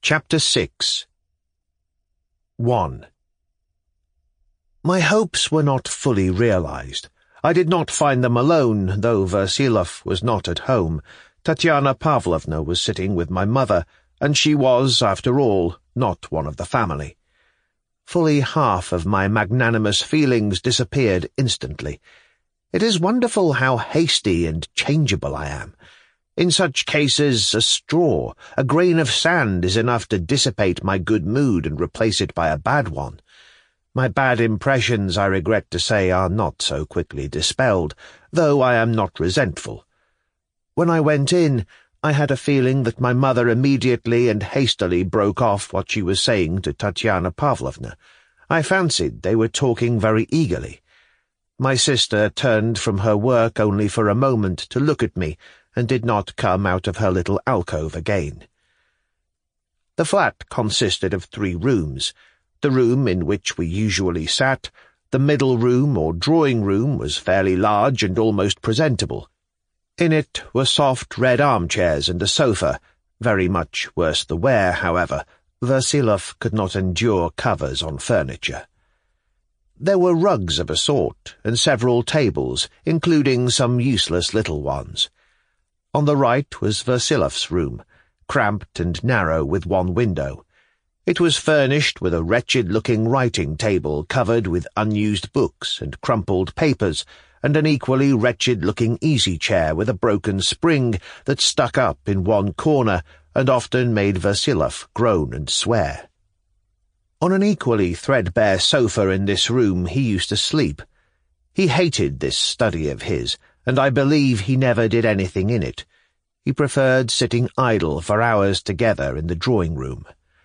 Chapter 6 1. My hopes were not fully realized. I did not find them alone, though Versilov was not at home. Tatiana Pavlovna was sitting with my mother, and she was, after all, not one of the family. Fully half of my magnanimous feelings disappeared instantly. It is wonderful how hasty and changeable I am. In such cases, a straw, a grain of sand is enough to dissipate my good mood and replace it by a bad one. My bad impressions, I regret to say, are not so quickly dispelled, though I am not resentful. When I went in, I had a feeling that my mother immediately and hastily broke off what she was saying to Tatiana Pavlovna. I fancied they were talking very eagerly. My sister turned from her work only for a moment to look at me, and did not come out of her little alcove again. The flat consisted of 3 rooms. The room in which we usually sat, the middle room or drawing room, was fairly large and almost presentable. In it were soft red armchairs and a sofa, very much worse the wear, however. Versilov could not endure covers on furniture. There were rugs of a sort, and several tables, including some useless little ones. On the right was Versilov's room, cramped and narrow with one window. It was furnished with a wretched-looking writing table covered with unused books and crumpled papers, and an equally wretched-looking easy-chair with a broken spring that stuck up in one corner and often made Versilov groan and swear. On an equally threadbare sofa in this room he used to sleep. He hated this study of his, and I believe he never did anything in it. He preferred sitting idle for hours together in the drawing-room.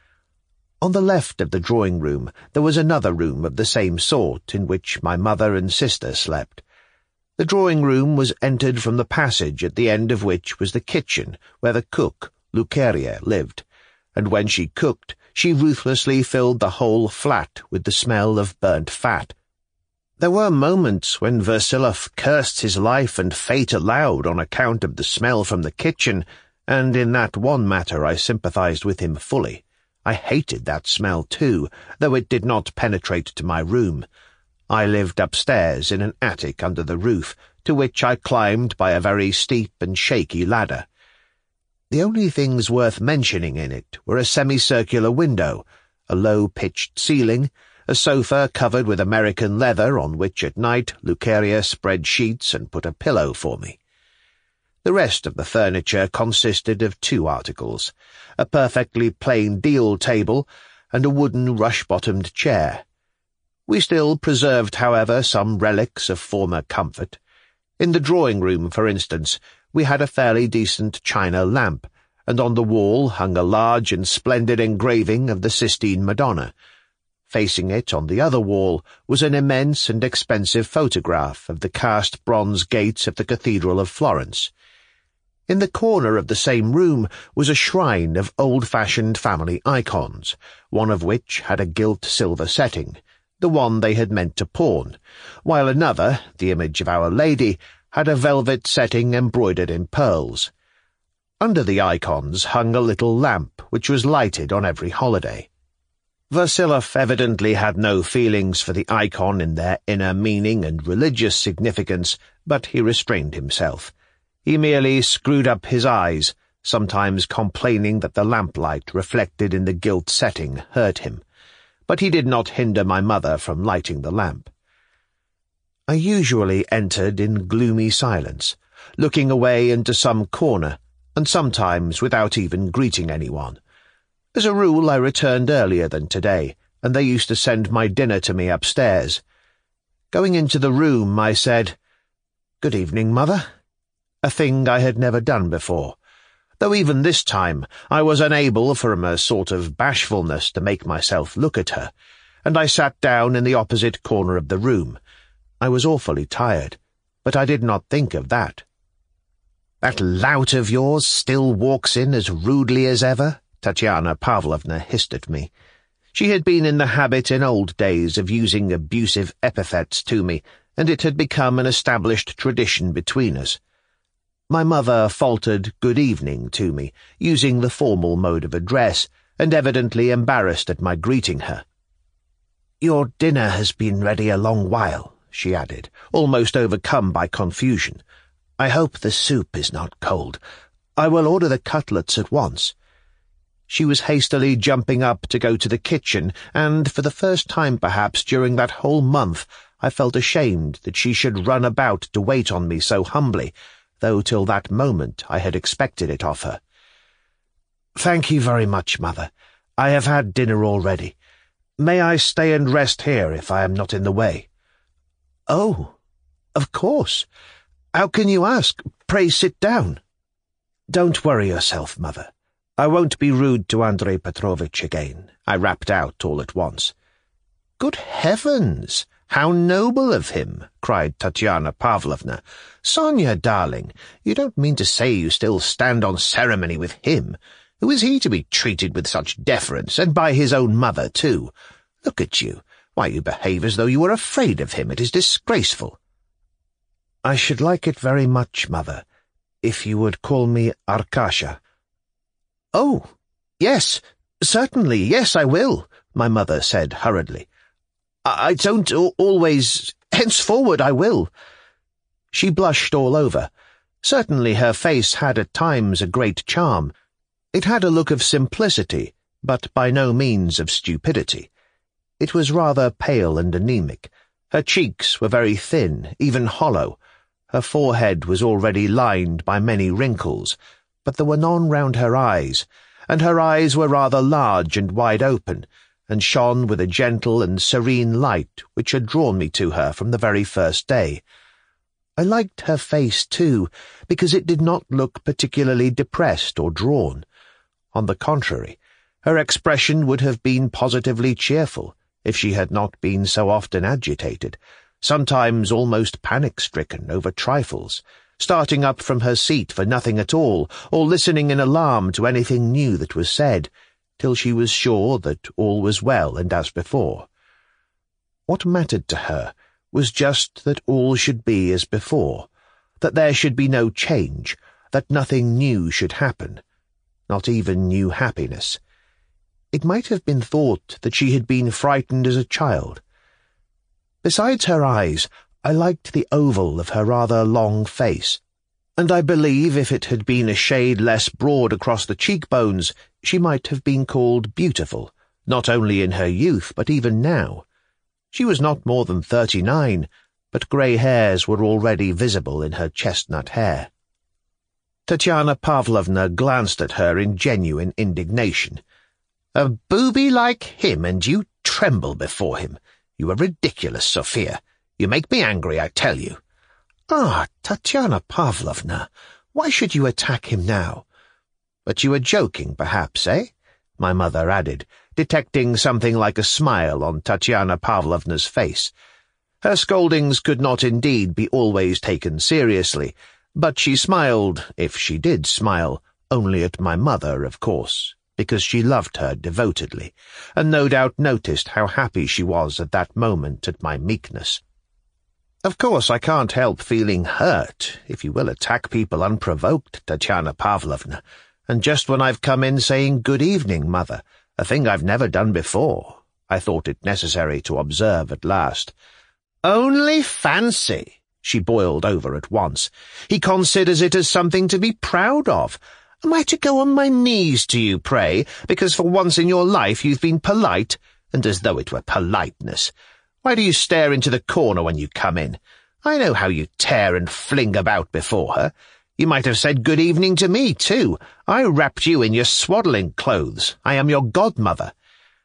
On the left of the drawing-room there was another room of the same sort in which my mother and sister slept. The drawing-room was entered from the passage, at the end of which was the kitchen, where the cook, Lukeria, lived, and when she cooked, she ruthlessly filled the whole flat with the smell of burnt fat. There were moments when Versilov cursed his life and fate aloud on account of the smell from the kitchen, and in that one matter I sympathized with him fully. I hated that smell too, though it did not penetrate to my room. I lived upstairs in an attic under the roof, to which I climbed by a very steep and shaky ladder. The only things worth mentioning in it were a semicircular window, a low-pitched ceiling, a sofa covered with American leather on which at night Lukeria spread sheets and put a pillow for me. The rest of the furniture consisted of 2 articles, a perfectly plain deal table and a wooden rush-bottomed chair. We still preserved, however, some relics of former comfort. In the drawing-room, for instance, we had a fairly decent china lamp, and on the wall hung a large and splendid engraving of the Sistine Madonna. Facing it, on the other wall, was an immense and expensive photograph of the cast bronze gates of the Cathedral of Florence. In the corner of the same room was a shrine of old-fashioned family icons, one of which had a gilt silver setting, the one they had meant to pawn, while another, the image of Our Lady, had a velvet setting embroidered in pearls. Under the icons hung a little lamp, which was lighted on every holiday. Versilov evidently had no feelings for the icon in their inner meaning and religious significance, but he restrained himself. He merely screwed up his eyes, sometimes complaining that the lamplight reflected in the gilt setting hurt him. But he did not hinder my mother from lighting the lamp. I usually entered in gloomy silence, looking away into some corner, and sometimes without even greeting anyone. As a rule, I returned earlier than today, and they used to send my dinner to me upstairs. Going into the room, I said, "Good evening, Mother," a thing I had never done before, though even this time I was unable from a sort of bashfulness to make myself look at her, and I sat down in the opposite corner of the room. I was awfully tired, but I did not think of that. "That lout of yours still walks in as rudely as ever?" Tatiana Pavlovna hissed at me. She had been in the habit in old days of using abusive epithets to me, and it had become an established tradition between us. My mother faltered good evening to me, using the formal mode of address, and evidently embarrassed at my greeting her. "Your dinner has been ready a long while," she added, almost overcome by confusion. "I hope the soup is not cold. I will order the cutlets at once." She was hastily jumping up to go to the kitchen, and for the first time perhaps during that whole month I felt ashamed that she should run about to wait on me so humbly, though till that moment I had expected it of her. "Thank you very much, Mother. I have had dinner already. May I stay and rest here if I am not in the way?" "Oh, of course. How can you ask? Pray sit down." "Don't worry yourself, Mother. I won't be rude to Andrei Petrovitch again," I rapped out all at once. "Good heavens! How noble of him!" cried Tatiana Pavlovna. "Sonia, darling, you don't mean to say you still stand on ceremony with him? Who is he to be treated with such deference, and by his own mother, too? Look at you. Why, you behave as though you were afraid of him. It is disgraceful." "I should like it very much, Mother, if you would call me Arkasha." "Oh, yes, certainly, yes, I will," my mother said hurriedly. I don't always... Henceforward I will." She blushed all over. Certainly her face had at times a great charm. It had a look of simplicity, but by no means of stupidity. It was rather pale and anemic. Her cheeks were very thin, even hollow. Her forehead was already lined by many wrinkles, but there were none round her eyes, and her eyes were rather large and wide open, and shone with a gentle and serene light which had drawn me to her from the very first day. I liked her face, too, because it did not look particularly depressed or drawn. On the contrary, her expression would have been positively cheerful if she had not been so often agitated, sometimes almost panic-stricken over trifles, starting up from her seat for nothing at all, or listening in alarm to anything new that was said, till she was sure that all was well and as before. What mattered to her was just that all should be as before, that there should be no change, that nothing new should happen, not even new happiness. It might have been thought that she had been frightened as a child. Besides her eyes, I liked the oval of her rather long face, and I believe if it had been a shade less broad across the cheekbones, she might have been called beautiful, not only in her youth, but even now. She was not more than 39, but grey hairs were already visible in her chestnut hair. Tatiana Pavlovna glanced at her in genuine indignation. "A booby like him, and you tremble before him. You are ridiculous, Sophia. You make me angry, I tell you." "Ah, Tatiana Pavlovna, why should you attack him now?" "But you are joking, perhaps, eh?" my mother added, detecting something like a smile on Tatiana Pavlovna's face. Her scoldings could not indeed be always taken seriously, but she smiled, if she did smile, only at my mother, of course, because she loved her devotedly, and no doubt noticed how happy she was at that moment at my meekness. "Of course I can't help feeling hurt if you will attack people unprovoked, Tatiana Pavlovna, and just when I've come in saying good evening, Mother, a thing I've never done before," I thought it necessary to observe at last. "Only fancy!" she boiled over at once. "He considers it as something to be proud of. Am I to go on my knees to you, pray, because for once in your life you've been polite, and as though it were politeness? Why do you stare into the corner when you come in? I know how you tear and fling about before her. You might have said good evening to me, too. I wrapped you in your swaddling clothes. I am your godmother."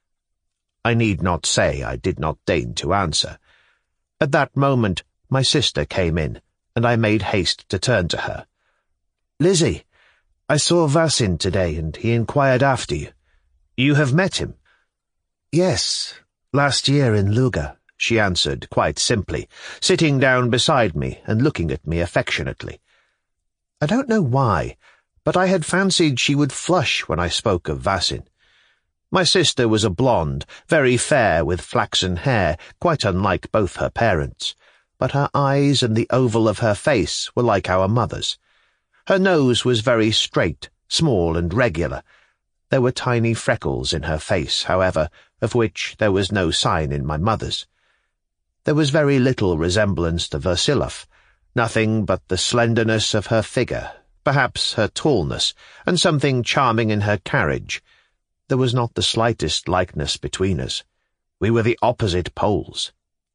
I need not say I did not deign to answer. At that moment my sister came in, and I made haste to turn to her. "Lizzie, I saw Vasin today, and he inquired after you. You have met him?" "Yes, last year in Luga," she answered quite simply, sitting down beside me and looking at me affectionately. I don't know why, but I had fancied she would flush when I spoke of Vasin. My sister was a blonde, very fair with flaxen hair, quite unlike both her parents, but her eyes and the oval of her face were like our mother's. Her nose was very straight, small and regular. There were tiny freckles in her face, however, of which there was no sign in my mother's. There was very little resemblance to Versilov, nothing but the slenderness of her figure, perhaps her tallness, and something charming in her carriage. There was not the slightest likeness between us. We were the opposite poles.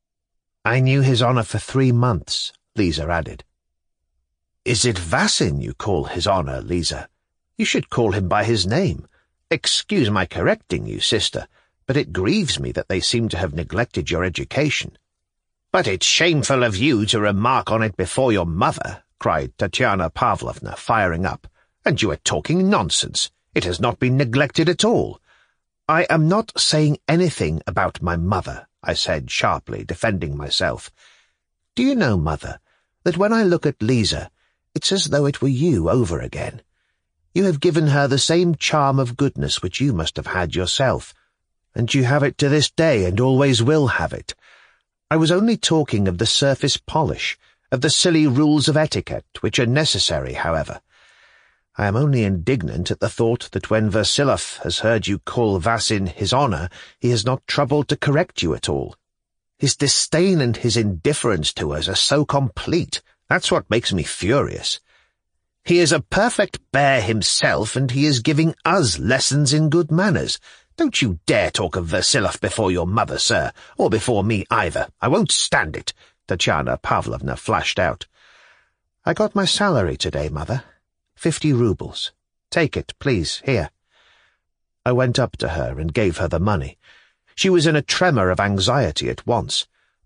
"I knew His Honor for 3 months," Lisa added. "Is it Vasin you call His Honor, Lisa? You should call him by his name. Excuse my correcting you, sister, but it grieves me that they seem to have neglected your education." "But it's shameful of you to remark on it before your mother," cried Tatiana Pavlovna, firing up. "And you are talking nonsense. It has not been neglected at all." "I am not saying anything about my mother," I said sharply, defending myself. "Do you know, Mother, that when I look at Lisa, it's as though it were you over again. You have given her the same charm of goodness which you must have had yourself, and you have it to this day and always will have it. I was only talking of the surface polish, of the silly rules of etiquette, which are necessary, however. I am only indignant at the thought that when Versilov has heard you call Vasin His Honor, he has not troubled to correct you at all. His disdain and his indifference to us are so complete. That's what makes me furious. He is a perfect bear himself, and he is giving us lessons in good manners. Don't you dare talk of Versilov before your mother, sir, or before me either. I won't stand it," Tatiana Pavlovna flashed out. "I got my salary today, Mother. 50 rubles. Take it, please, here." I went up to her and gave her the money. She was in a tremor of anxiety at once.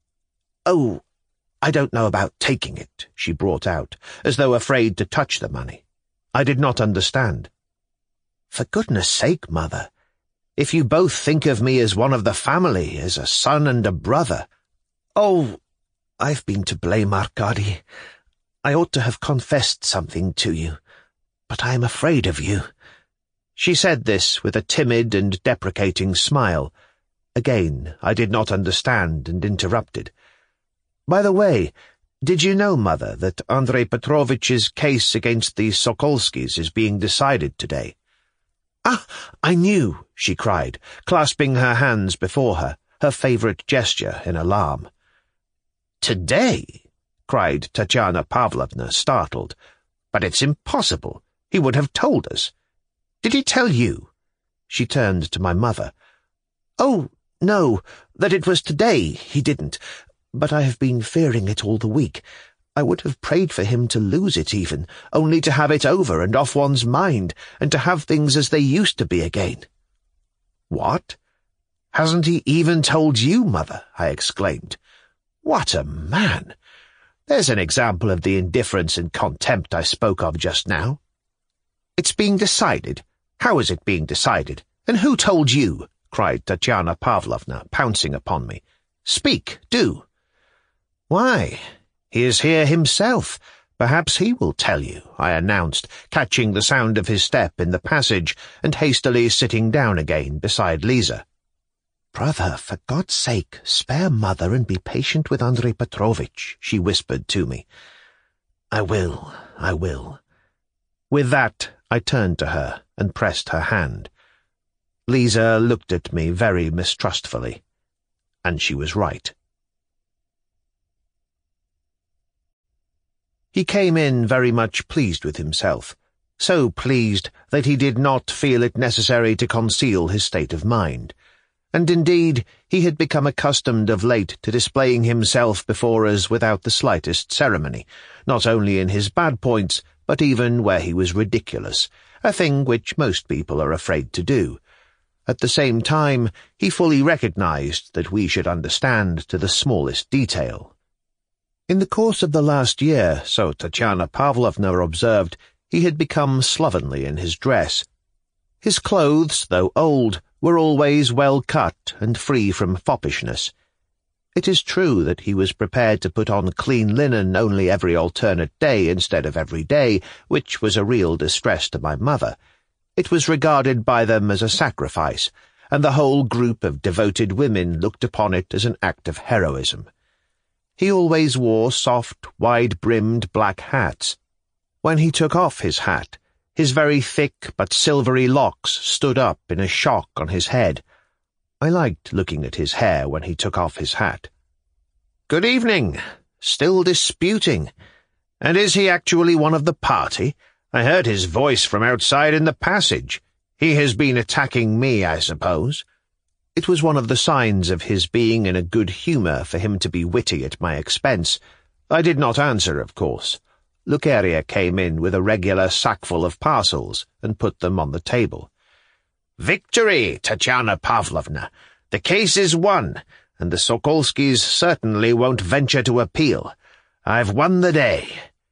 "Oh, I don't know about taking it," she brought out, as though afraid to touch the money. I did not understand. "For goodness sake, Mother, if you both think of me as one of the family, as a son and a brother—" "Oh, I've been to blame, Arkady. I ought to have confessed something to you, but I am afraid of you." She said this with a timid and deprecating smile. Again, I did not understand and interrupted. "By the way, did you know, Mother, that Andrei Petrovitch's case against the Sokolskys is being decided today?" "Ah, I knew," she cried, clasping her hands before her, her favourite gesture in alarm. "Today?" cried Tatiana Pavlovna, startled. "But it's impossible. He would have told us. Did he tell you?" She turned to my mother. "Oh, no, that it was today, he didn't. But I have been fearing it all the week. I would have prayed for him to lose it even, only to have it over and off one's mind, and to have things as they used to be again." "What? Hasn't he even told you, Mother?" I exclaimed. "What a man! There's an example of the indifference and contempt I spoke of just now." "It's being decided? How is it being decided? And who told you?" cried Tatiana Pavlovna, pouncing upon me. "Speak, do." "Why, he is here himself. Perhaps he will tell you," I announced, catching the sound of his step in the passage and hastily sitting down again beside Lisa. "Brother, for God's sake, spare Mother and be patient with Andrei Petrovitch," she whispered to me. I will. With that, I turned to her and pressed her hand. Lisa looked at me very mistrustfully, and she was right. He came in very much pleased with himself, so pleased that he did not feel it necessary to conceal his state of mind, and indeed he had become accustomed of late to displaying himself before us without the slightest ceremony, not only in his bad points, but even where he was ridiculous, a thing which most people are afraid to do. At the same time, he fully recognized that we should understand to the smallest detail. In the course of the last year, so Tatiana Pavlovna observed, he had become slovenly in his dress. His clothes, though old, were always well cut and free from foppishness. It is true that he was prepared to put on clean linen only every alternate day instead of every day, which was a real distress to my mother. It was regarded by them as a sacrifice, and the whole group of devoted women looked upon it as an act of heroism. He always wore soft, wide-brimmed black hats. When he took off his hat, His very thick but silvery locks stood up in a shock on his head. I liked looking at his hair when he took off his hat. "Good evening. Still disputing. And is he actually one of the party? I heard his voice from outside in the passage. He has been attacking me, I suppose." It was one of the signs of his being in a good humour for him to be witty at my expense. I did not answer, of course. Lucaria came in with a regular sackful of parcels and put them on the table. "Victory, Tatiana Pavlovna! The case is won, and the Sokolskis certainly won't venture to appeal. I've won the day.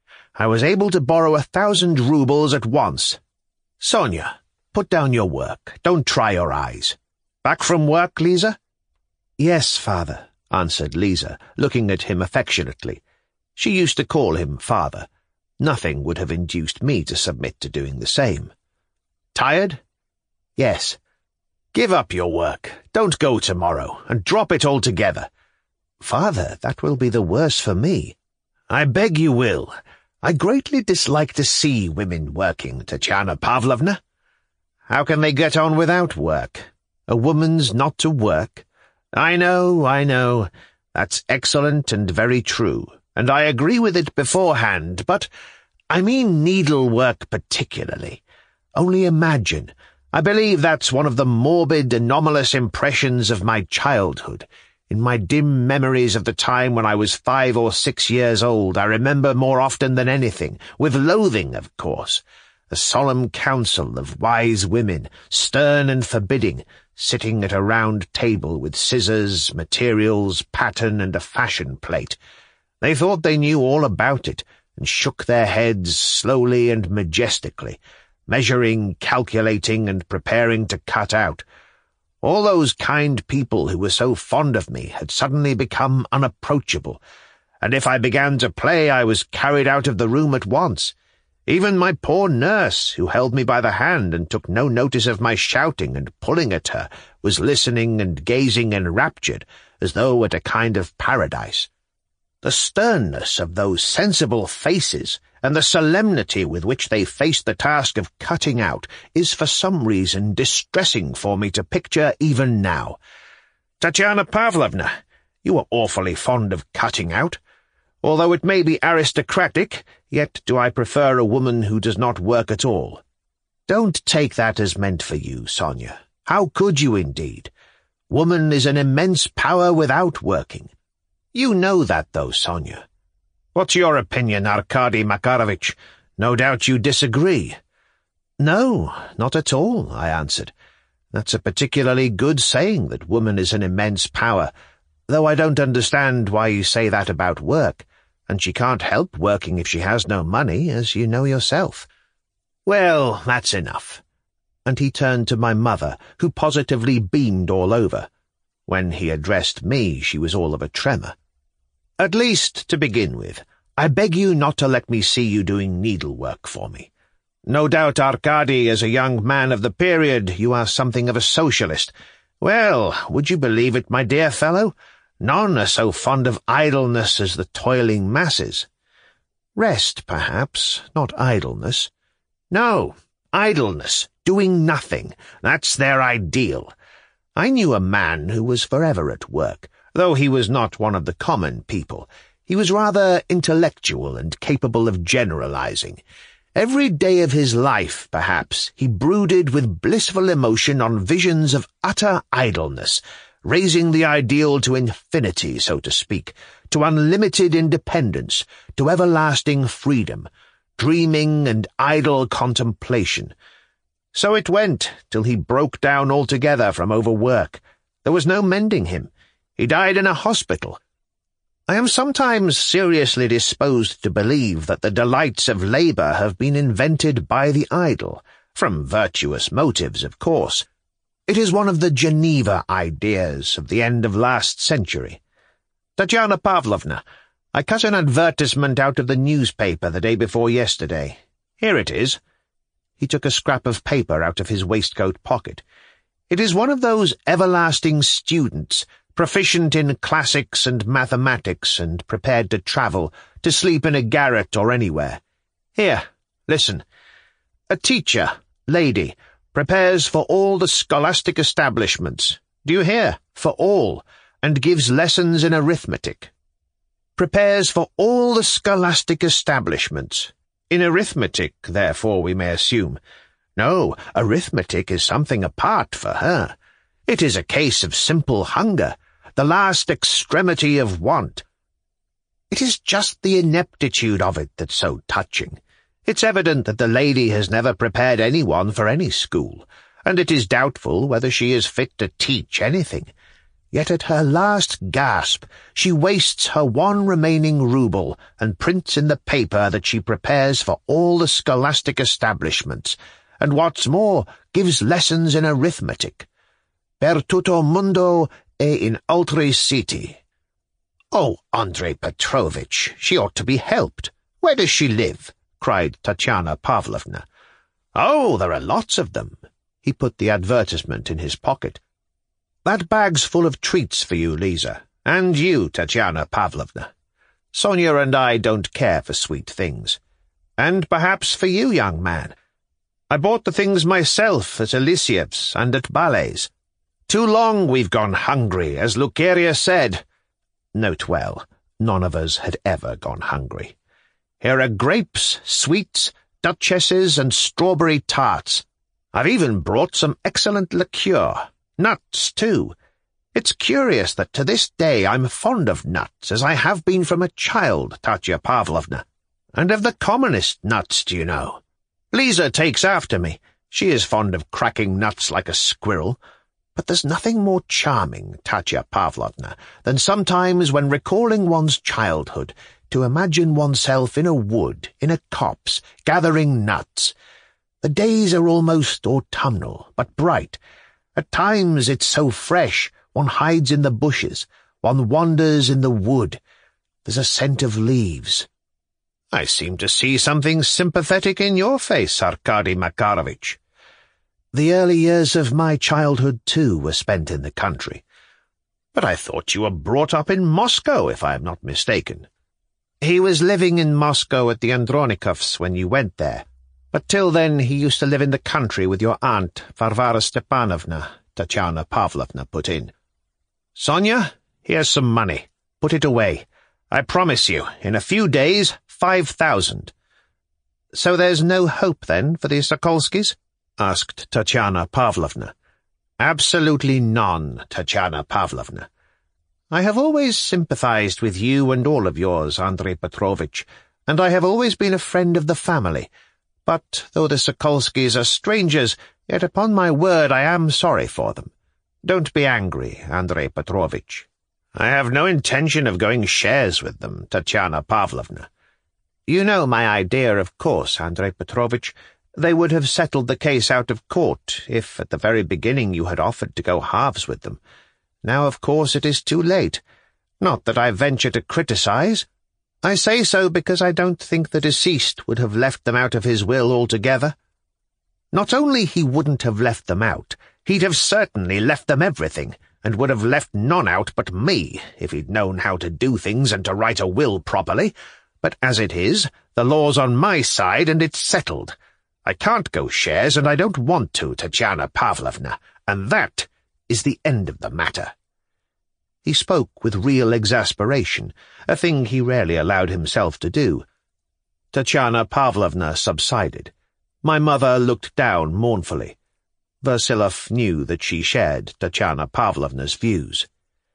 I was able to borrow 1,000 rubles at once. Sonia, put down your work. Don't try your eyes. Back from work, Lisa?" "Yes, father," answered Lisa, looking at him affectionately. She used to call him father. Nothing would have induced me to submit to doing the same. "Tired?" "Yes." "Give up your work. Don't go tomorrow, and drop it altogether." "Father, that will be the worse for me." "I beg you will. I greatly dislike to see women working, Tatiana Pavlovna." "How can they get on without work? A woman's not to work?" I know. That's excellent and very true, and I agree with it beforehand, but I mean needlework particularly. Only imagine, I believe that's one of the morbid, anomalous impressions of my childhood. In my dim memories of the time when I was 5 or 6 years old, I remember more often than anything, with loathing, of course, a solemn council of wise women, stern and forbidding, sitting at a round table with scissors, materials, pattern, and a fashion plate. They thought they knew all about it, and shook their heads slowly and majestically, measuring, calculating, and preparing to cut out. All those kind people who were so fond of me had suddenly become unapproachable, and if I began to play I was carried out of the room at once. Even my poor nurse, who held me by the hand and took no notice of my shouting and pulling at her, was listening and gazing enraptured, as though at a kind of paradise. The sternness of those sensible faces, and the solemnity with which they faced the task of cutting out, is for some reason distressing for me to picture even now. Tatiana Pavlovna, you are awfully fond of cutting out. Although it may be aristocratic, yet do I prefer a woman who does not work at all. Don't take that as meant for you, Sonia. How could you, indeed? Woman is an immense power without working. You know that, though, Sonia. What's your opinion, Arkady Makarovich? No doubt you disagree. No, not at all, I answered. That's a particularly good saying, that woman is an immense power, though I don't understand why you say that about work. And she can't help working if she has no money, as you know yourself. Well, that's enough. And he turned to my mother, who positively beamed all over. When he addressed me, she was all of a tremor. At least, to begin with, I beg you not to let me see you doing needlework for me. No doubt, Arkady, as a young man of the period, you are something of a socialist. Well, would you believe it, my dear fellow? None are so fond of idleness as the toiling masses. Rest, perhaps, not idleness. No, idleness, doing nothing, that's their ideal. I knew a man who was forever at work, though he was not one of the common people. He was rather intellectual and capable of generalizing. Every day of his life, perhaps, he brooded with blissful emotion on visions of utter idleness, raising the ideal to infinity, so to speak, to unlimited independence, to everlasting freedom, dreaming and idle contemplation. So it went, till he broke down altogether from overwork. There was no mending him. He died in a hospital. I am sometimes seriously disposed to believe that the delights of labour have been invented by the idle, from virtuous motives, of course. It is one of the Geneva ideas of the end of last century. Tatiana Pavlovna, I cut an advertisement out of the newspaper the day before yesterday. Here it is. He took a scrap of paper out of his waistcoat pocket. It is one of those everlasting students, proficient in classics and mathematics and prepared to travel, to sleep in a garret or anywhere. Here, listen. A teacher, lady, prepares for all the scholastic establishments. Do you hear? For all, and gives lessons in arithmetic. Prepares for all the scholastic establishments. In arithmetic, therefore, we may assume. No, arithmetic is something apart for her. It is a case of simple hunger, the last extremity of want. It is just the ineptitude of it that's so touching. It's evident that the lady has never prepared anyone for any school, and it is doubtful whether she is fit to teach anything. Yet at her last gasp she wastes her one remaining rouble and prints in the paper that she prepares for all the scholastic establishments, and what's more, gives lessons in arithmetic. Per tutto mundo e in altri siti. Oh, Andrei Petrovitch, she ought to be helped. Where does she live? Cried Tatiana Pavlovna. Oh, there are lots of them. He put the advertisement in his pocket. That bag's full of treats for you, Lisa, and you, Tatiana Pavlovna. Sonia and I don't care for sweet things. And perhaps for you, young man. I bought the things myself at Elisyev's and at Ballet's. Too long we've gone hungry, as Lucaria said. Note well, none of us had ever gone hungry. Here are grapes, sweets, duchesses, and strawberry tarts. I've even brought some excellent liqueur. Nuts, too. It's curious that to this day I'm fond of nuts, as I have been from a child, Tatya Pavlovna. And of the commonest nuts, do you know? Lisa takes after me. She is fond of cracking nuts like a squirrel. But there's nothing more charming, Tatya Pavlovna, than sometimes when recalling one's childhood, to imagine oneself in a wood, in a copse, gathering nuts. The days are almost autumnal, but bright. At times it's so fresh, one hides in the bushes, one wanders in the wood. There's a scent of leaves. I seem to see something sympathetic in your face, Arkady Makarovich. The early years of my childhood, too, were spent in the country. But I thought you were brought up in Moscow, if I am not mistaken. He was living in Moscow at the Andronikovs when you went there. But till then he used to live in the country with your aunt, Varvara Stepanovna, Tatiana Pavlovna put in. Sonia, here's some money. Put it away. I promise you, in a few days, 5,000. So there's no hope, then, for the Sokolskys? Asked Tatiana Pavlovna. Absolutely none, Tatiana Pavlovna. I have always sympathized with you and all of yours, Andrei Petrovitch, and I have always been a friend of the family. But though the Sokolskys are strangers, yet upon my word I am sorry for them. Don't be angry, Andrei Petrovitch. I have no intention of going shares with them, Tatiana Pavlovna. You know my idea, of course, Andrei Petrovitch. They would have settled the case out of court if at the very beginning you had offered to go halves with them. Now, of course, it is too late. Not that I venture to criticize. I say so because I don't think the deceased would have left them out of his will altogether. Not only he wouldn't have left them out, he'd have certainly left them everything, and would have left none out but me, if he'd known how to do things and to write a will properly. But as it is, the law's on my side, and it's settled. I can't go shares, and I don't want to, Tatiana Pavlovna, and that is the end of the matter. He spoke with real exasperation, a thing he rarely allowed himself to do. Tatiana Pavlovna subsided. My mother looked down mournfully. Versilov knew that she shared Tatiana Pavlovna's views.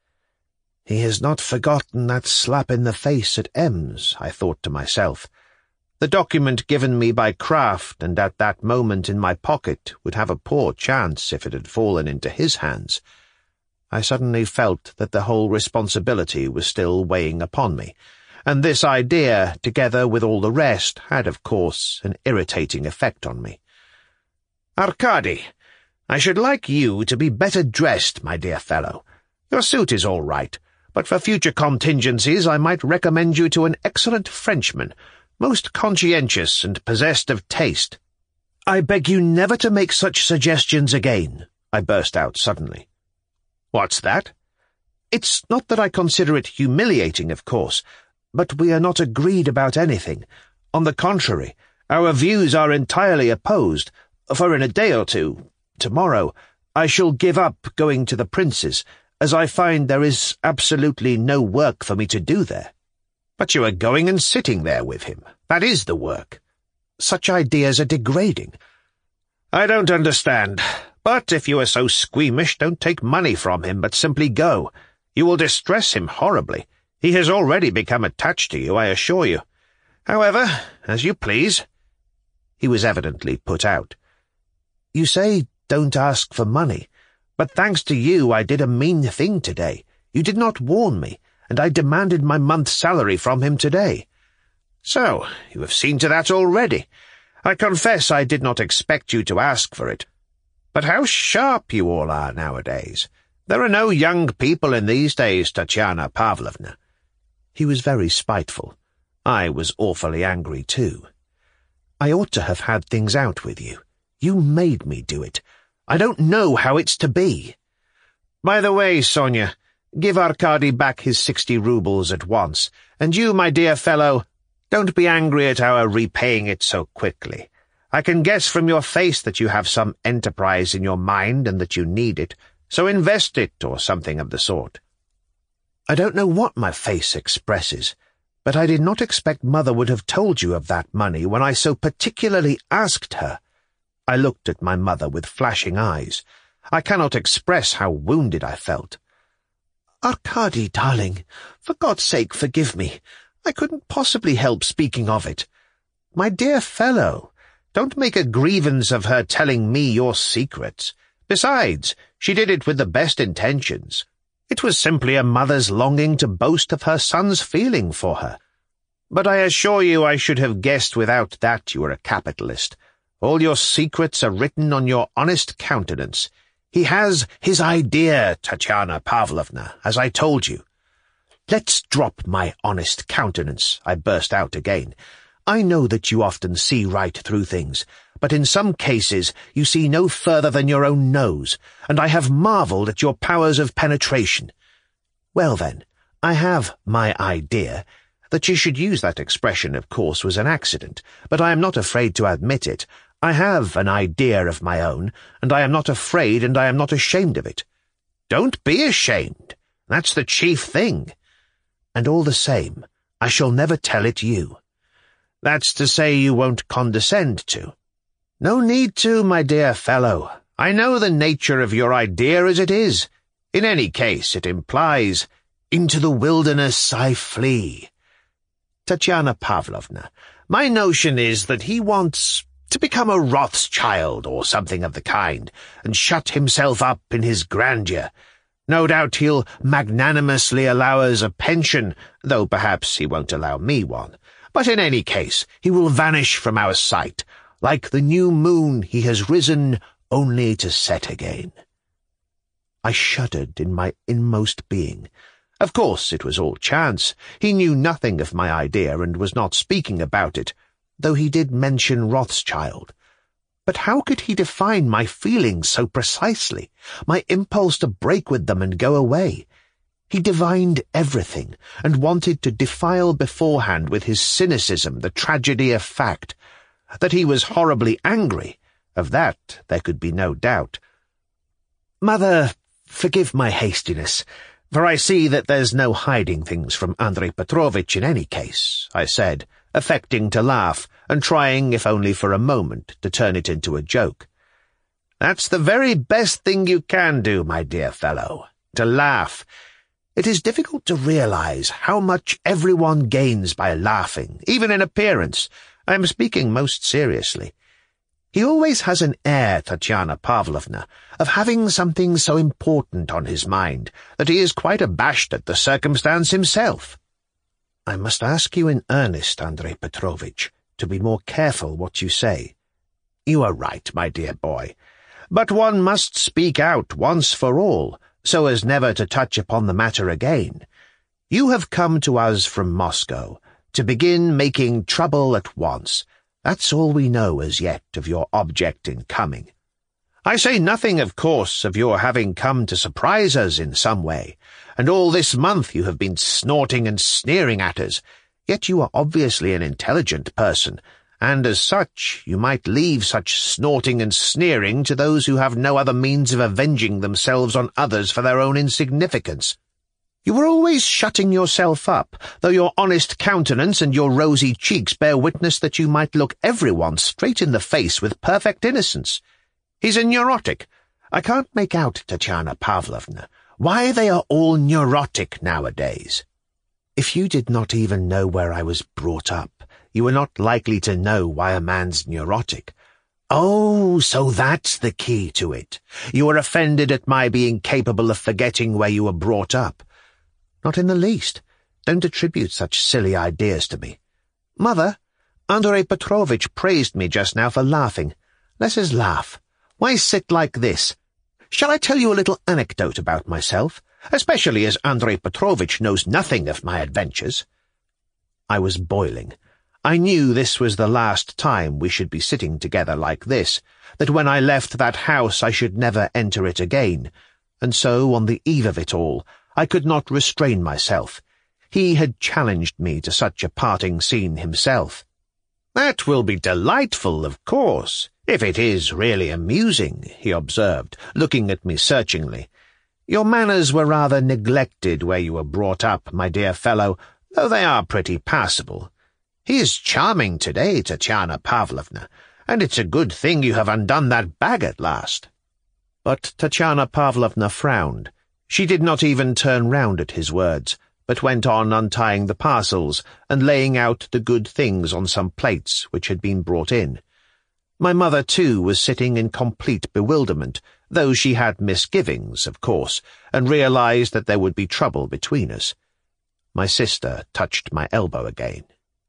He has not forgotten that slap in the face at Ems, I thought to myself. The document given me by Kraft and at that moment in my pocket would have a poor chance if it had fallen into his hands. I suddenly felt that the whole responsibility was still weighing upon me, and this idea, together with all the rest, had, of course, an irritating effect on me. Arkady, I should like you to be better dressed, my dear fellow. Your suit is all right, but for future contingencies I might recommend you to an excellent Frenchman, most conscientious and possessed of taste. I beg you never to make such suggestions again, I burst out suddenly. What's that? It's not that I consider it humiliating, of course, but we are not agreed about anything. On the contrary, Our views are entirely opposed, for in a day or two, tomorrow, I shall give up going to the prince's, as I find there is absolutely no work for me to do there. But you are going and sitting there with him. That is the work. Such ideas are degrading. I don't understand. But if you are so squeamish, don't take money from him, but simply go. You will distress him horribly. He has already become attached to you, I assure you. However, as you please. He was evidently put out. You say don't ask for money, but thanks to you I did a mean thing today. You did not warn me, and I demanded my month's salary from him today. So, you have seen to that already. I confess I did not expect you to ask for it. But how sharp you all are nowadays. There are no young people in these days, Tatiana Pavlovna. He was very spiteful. I was awfully angry too. I ought to have had things out with you. You made me do it. I don't know how it's to be. By the way, Sonia, give Arkady back his 60 roubles at once, and you, my dear fellow, don't be angry at our repaying it so quickly. I can guess from your face that you have some enterprise in your mind and that you need it, so invest it or something of the sort. I don't know what my face expresses, but I did not expect Mother would have told you of that money when I so particularly asked her. I looked at my mother with flashing eyes. I cannot express how wounded I felt. Arkady, darling, for God's sake forgive me. I couldn't possibly help speaking of it. My dear fellow, don't make a grievance of her telling me your secrets. Besides, she did it with the best intentions. It was simply a mother's longing to boast of her son's feeling for her. But I assure you I should have guessed without that you were a capitalist. All your secrets are written on your honest countenance. He has his idea, Tatiana Pavlovna, as I told you. Let's drop my honest countenance, I burst out again. I know that you often see right through things, but in some cases you see no further than your own nose, and I have marvelled at your powers of penetration. Well then, I have my idea. That you should use that expression, of course, was an accident, but I am not afraid to admit it. I have an idea of my own, and I am not afraid and I am not ashamed of it. Don't be ashamed. That's the chief thing. And all the same, I shall never tell it you. That's to say you won't condescend to. No need to, my dear fellow. I know the nature of your idea as it is. In any case, it implies, into the wilderness I flee. Tatiana Pavlovna, my notion is that he wants to become a Rothschild or something of the kind, and shut himself up in his grandeur. No doubt he'll magnanimously allow us a pension, though perhaps he won't allow me one. But in any case, he will vanish from our sight. Like the new moon, he has risen only to set again. I shuddered in my inmost being. Of course, it was all chance. He knew nothing of my idea and was not speaking about it, though he did mention Rothschild. But how could he define my feelings so precisely, my impulse to break with them and go away? He divined everything, and wanted to defile beforehand with his cynicism the tragedy of fact. That he was horribly angry, of that there could be no doubt. Mother, forgive my hastiness, for I see that there's no hiding things from Andrei Petrovitch in any case, I said, affecting to laugh, and trying, if only for a moment, to turn it into a joke. That's the very best thing you can do, my dear fellow, to laugh. It is difficult to realize how much everyone gains by laughing, even in appearance. I am speaking most seriously. He always has an air, Tatiana Pavlovna, of having something so important on his mind that he is quite abashed at the circumstance himself. I must ask you in earnest, Andrei Petrovitch, to be more careful what you say. You are right, my dear boy, but one must speak out once for all, so as never to touch upon the matter again. You have come to us from Moscow, to begin making trouble at once. That's all we know as yet of your object in coming. I say nothing, of course, of your having come to surprise us in some way, and all this month you have been snorting and sneering at us, yet you are obviously an intelligent person, and as such you might leave such snorting and sneering to those who have no other means of avenging themselves on others for their own insignificance. You were always shutting yourself up, though your honest countenance and your rosy cheeks bear witness that you might look everyone straight in the face with perfect innocence. He's a neurotic. I can't make out, Tatiana Pavlovna, why they are all neurotic nowadays. If you did not even know where I was brought up, you were not likely to know why a man's neurotic. Oh, so that's the key to it. You are offended at my being capable of forgetting where you were brought up. Not in the least. Don't attribute such silly ideas to me. Mother, Andrei Petrovitch praised me just now for laughing. Let us laugh. Why sit like this? Shall I tell you a little anecdote about myself, especially as Andrei Petrovitch knows nothing of my adventures? I was boiling. I knew this was the last time we should be sitting together like this, that when I left that house I should never enter it again, and so, on the eve of it all, I could not restrain myself. He had challenged me to such a parting scene himself. "That will be delightful, of course, if it is really amusing," he observed, looking at me searchingly. "Your manners were rather neglected where you were brought up, my dear fellow, though they are pretty passable. He is charming today, Tatiana Pavlovna, and it's a good thing you have undone that bag at last." But Tatiana Pavlovna frowned. She did not even turn round at his words, but went on untying the parcels and laying out the good things on some plates which had been brought in. My mother, too, was sitting in complete bewilderment, though she had misgivings, of course, and realized that there would be trouble between us. My sister touched my elbow again.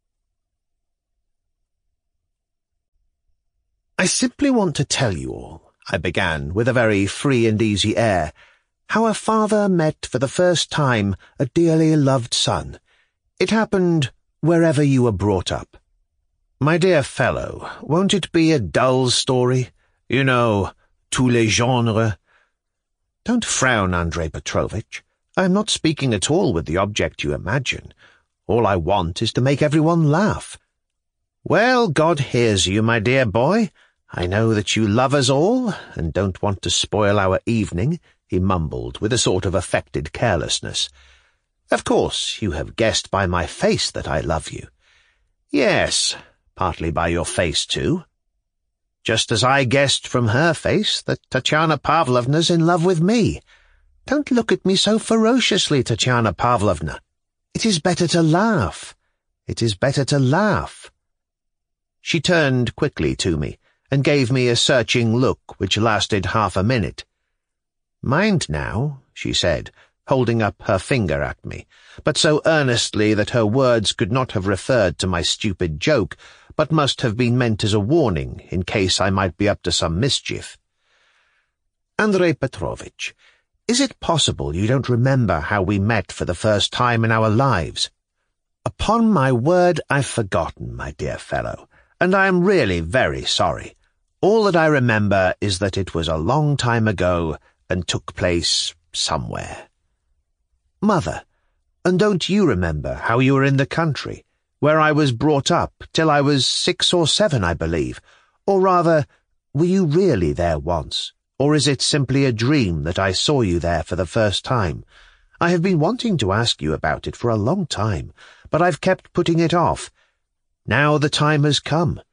"I simply want to tell you all," I began, with a very free and easy air, "how a father met for the first time a dearly loved son. It happened wherever you were brought up." "My dear fellow, won't it be a dull story? You know, tous les genres." "Don't frown, Andrei Petrovitch. I am not speaking at all with the object you imagine. All I want is to make everyone laugh." "Well, God hears you, my dear boy. I know that you love us all, and don't want to spoil our evening," he mumbled with a sort of affected carelessness. "Of course, you have guessed by my face that I love you." "Yes, partly by your face, too. Just as I guessed from her face that Tatiana Pavlovna's in love with me. Don't look at me so ferociously, Tatiana Pavlovna. It is better to laugh. It is better to laugh." She turned quickly to me and gave me a searching look which lasted half a minute. "Mind now," she said, holding up her finger at me, but so earnestly that her words could not have referred to my stupid joke, but must have been meant as a warning in case I might be up to some mischief. "Andrei Petrovitch, is it possible you don't remember how we met for the first time in our lives?" "Upon my word, I've forgotten, my dear fellow, and I am really very sorry. All that I remember is that it was a long time ago and took place somewhere." "Mother, and don't you remember how you were in the country, where I was brought up till I was 6 or 7, I believe? Or rather, were you really there once, or is it simply a dream that I saw you there for the first time? I have been wanting to ask you about it for a long time, but I've kept putting it off. Now the time has come."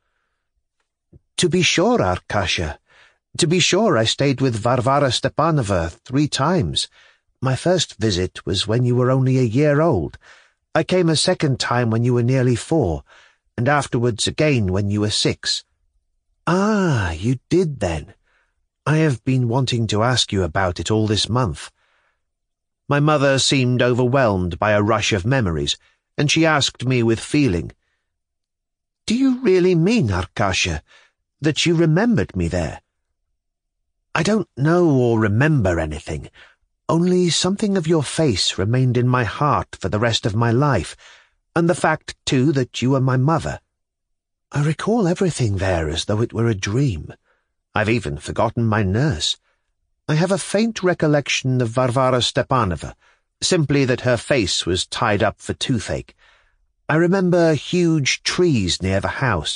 "To be sure, Arkasha. To be sure, I stayed with Varvara Stepanova 3 times. My first visit was when you were only a year old. I came a second time when you were nearly 4, and afterwards again when you were 6. "Ah, you did then. I have been wanting to ask you about it all this month." My mother seemed overwhelmed by a rush of memories, and she asked me with feeling, "Do you really mean, Arkasha, that you remembered me there?" "I don't know or remember anything. Only something of your face remained in my heart for the rest of my life, and the fact, too, that you were my mother. I recall everything there as though it were a dream. I've even forgotten my nurse. I have a faint recollection of Varvara Stepanova, simply that her face was tied up for toothache. I remember huge trees near the house,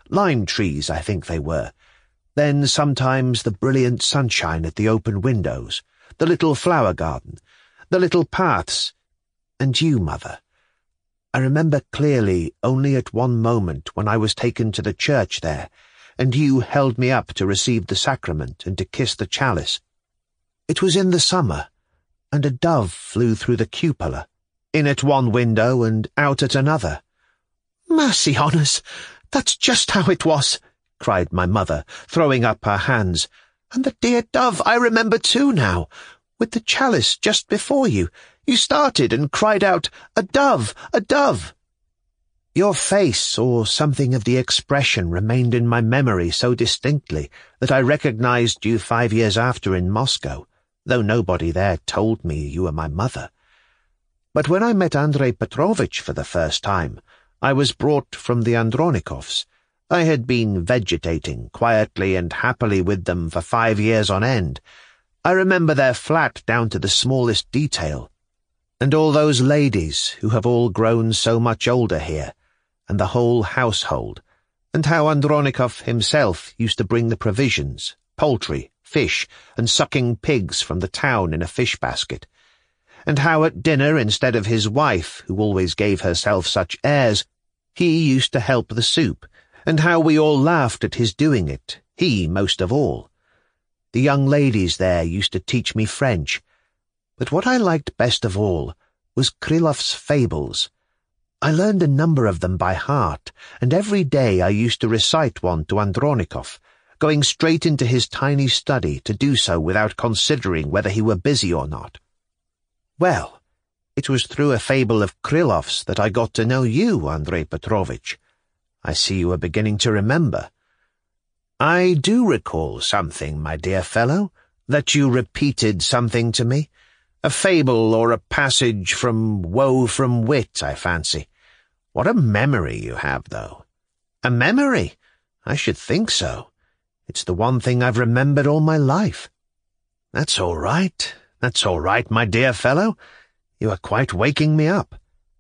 lime trees, I think they were. Then sometimes the brilliant sunshine at the open windows, the little flower garden, the little paths, and you, Mother. I remember clearly only at one moment when I was taken to the church there, and you held me up to receive the sacrament and to kiss the chalice. It was in the summer, and a dove flew through the cupola, in at one window and out at another. "Mercy on us! That's just how it was!" cried my mother, throwing up her hands. "And the dear dove I remember too now. With the chalice just before you, you started and cried out, 'A dove! A dove!' Your face, or something of the expression, remained in my memory so distinctly that I recognized you 5 years after in Moscow, though nobody there told me you were my mother. But when I met Andrei Petrovitch for the first time, I was brought from the Andronikovs. I had been vegetating quietly and happily with them for 5 years on end. I remember their flat down to the smallest detail, and all those ladies who have all grown so much older here, and the whole household, and how Andronikov himself used to bring the provisions, poultry, fish, and sucking pigs from the town in a fish basket, and how at dinner, instead of his wife, who always gave herself such airs, he used to help the soup, and how we all laughed at his doing it, he most of all. The young ladies there used to teach me French, but what I liked best of all was Krylov's fables. I learned a number of them by heart, and every day I used to recite one to Andronikov, going straight into his tiny study to do so without considering whether he were busy or not. Well, it was through a fable of Krylov's that I got to know you, Andrei Petrovitch. I see you are beginning to remember. I do recall something, my dear fellow, that you repeated something to me. A fable or a passage from Woe from Wit, I fancy. What a memory you have, though. A memory? I should think so. It's the one thing I've remembered all my life. That's all right, my dear fellow. You are quite waking me up.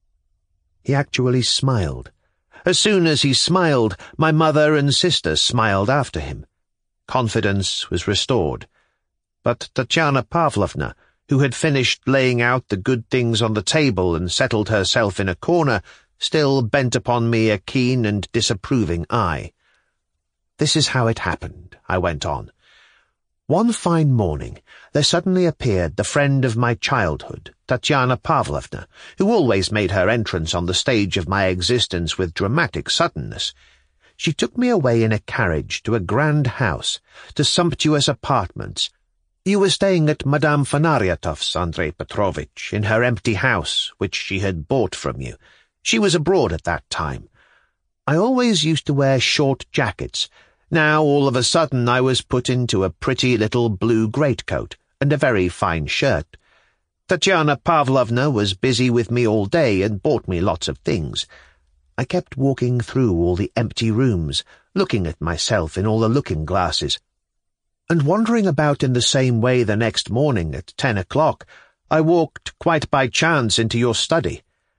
He actually smiled. As soon as he smiled, my mother and sister smiled after him. Confidence was restored. But Tatiana Pavlovna, who had finished laying out the good things on the table and settled herself in a corner, still bent upon me a keen and disapproving eye. "This is how it happened," I went on. "One fine morning there suddenly appeared the friend of my childhood, Tatiana Pavlovna, who always made her entrance on the stage of my existence with dramatic suddenness. She took me away in a carriage to a grand house, to sumptuous apartments. You were staying at Madame Fanariatov's, Andrei Petrovitch, in her empty house, which she had bought from you. She was abroad at that time. I always used to wear short jackets. Now, all of a sudden, I was put into a pretty little blue greatcoat and a very fine shirt. Tatiana Pavlovna was busy with me all day and bought me lots of things. I kept walking through all the empty rooms, looking at myself in all the looking-glasses. And wandering about in the same way the next morning at 10 o'clock, I walked quite by chance into your study.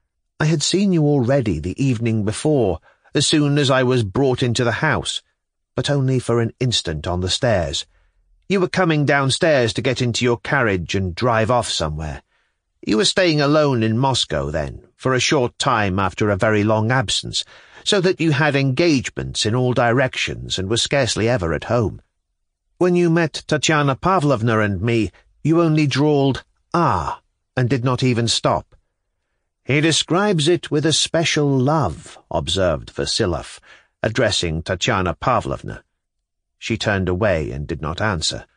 I had seen you already the evening before, as soon as I was brought into the house, but only for an instant on the stairs. You were coming downstairs to get into your carriage and drive off somewhere. You were staying alone in Moscow then, for a short time after a very long absence, so that you had engagements in all directions and were scarcely ever at home. When you met Tatiana Pavlovna and me, you only drawled, "Ah," and did not even stop. "He describes it with a special love," observed Vasilov, addressing Tatiana Pavlovna. She turned away and did not answer.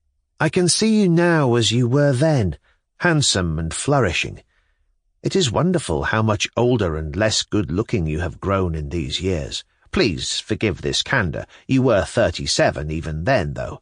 "I can see you now as you were then, handsome and flourishing. It is wonderful how much older and less good-looking you have grown in these years. Please forgive this candour. You were 37 even then, though.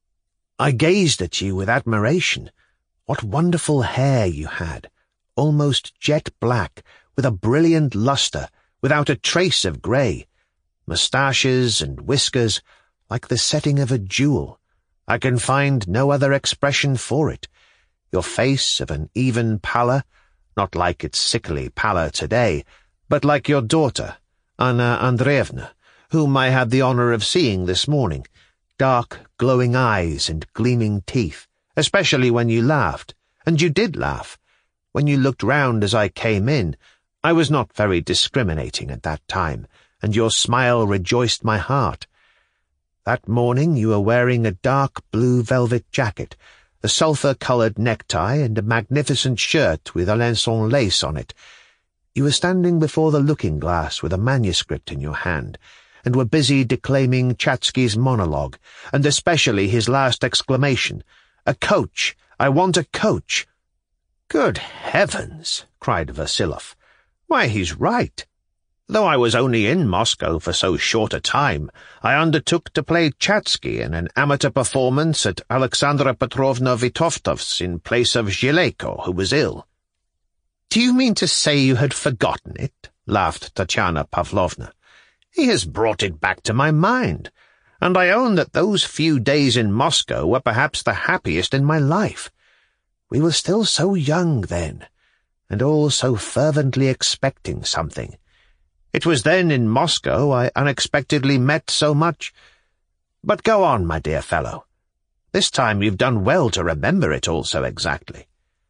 I gazed at you with admiration. What wonderful hair you had, almost jet black, with a brilliant lustre, without a trace of grey. Moustaches and whiskers, like the setting of a jewel. I can find no other expression for it. Your face of an even pallor, not like its sickly pallor today, but like your daughter, Anna Andreevna, whom I had the honor of seeing this morning. Dark, glowing eyes and gleaming teeth, especially when you laughed, and you did laugh. When you looked round as I came in, I was not very discriminating at that time, and your smile rejoiced my heart. That morning you were wearing a dark blue velvet jacket, a sulphur-coloured necktie, and a magnificent shirt with Alençon lace on it. You were standing before the looking-glass with a manuscript in your hand, and were busy declaiming Chatsky's monologue, and especially his last exclamation, "A coach! I want a coach!" "Good heavens!" cried Vasilov. "Why, he's right. Though I was only in Moscow for so short a time, I undertook to play Chatsky in an amateur performance at Alexandra Petrovna Vitovtov's in place of Zhileko, who was ill." "Do you mean to say you had forgotten it?" laughed Tatiana Pavlovna. "He has brought it back to my mind, and I own that those few days in Moscow were perhaps the happiest in my life. We were still so young then, and all so fervently expecting something. It was then in Moscow I unexpectedly met so much. But go on, my dear fellow. This time you've done well to remember it all so exactly."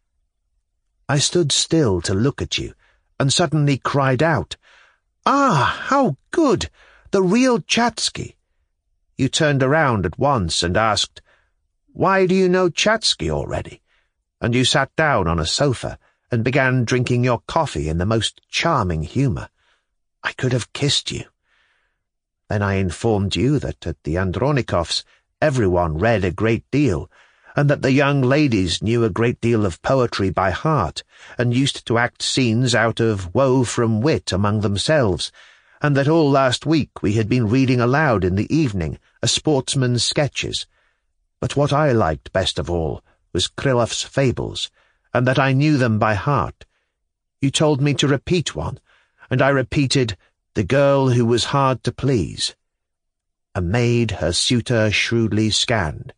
I stood still to look at you, and suddenly cried out, "Ah, how good! The real Chatsky!" You turned around at once and asked, "Why do you know Chatsky already?" And you sat down on a sofa and began drinking your coffee in the most charming humour. I could have kissed you. Then I informed you that at the Andronikovs everyone read a great deal, and that the young ladies knew a great deal of poetry by heart, and used to act scenes out of Woe from Wit among themselves, and that all last week we had been reading aloud in the evening a sportsman's sketches. But what I liked best of all was Krylov's fables, and that I knew them by heart. You told me to repeat one, and I repeated The Girl Who Was Hard to Please. A maid her suitor shrewdly scanned.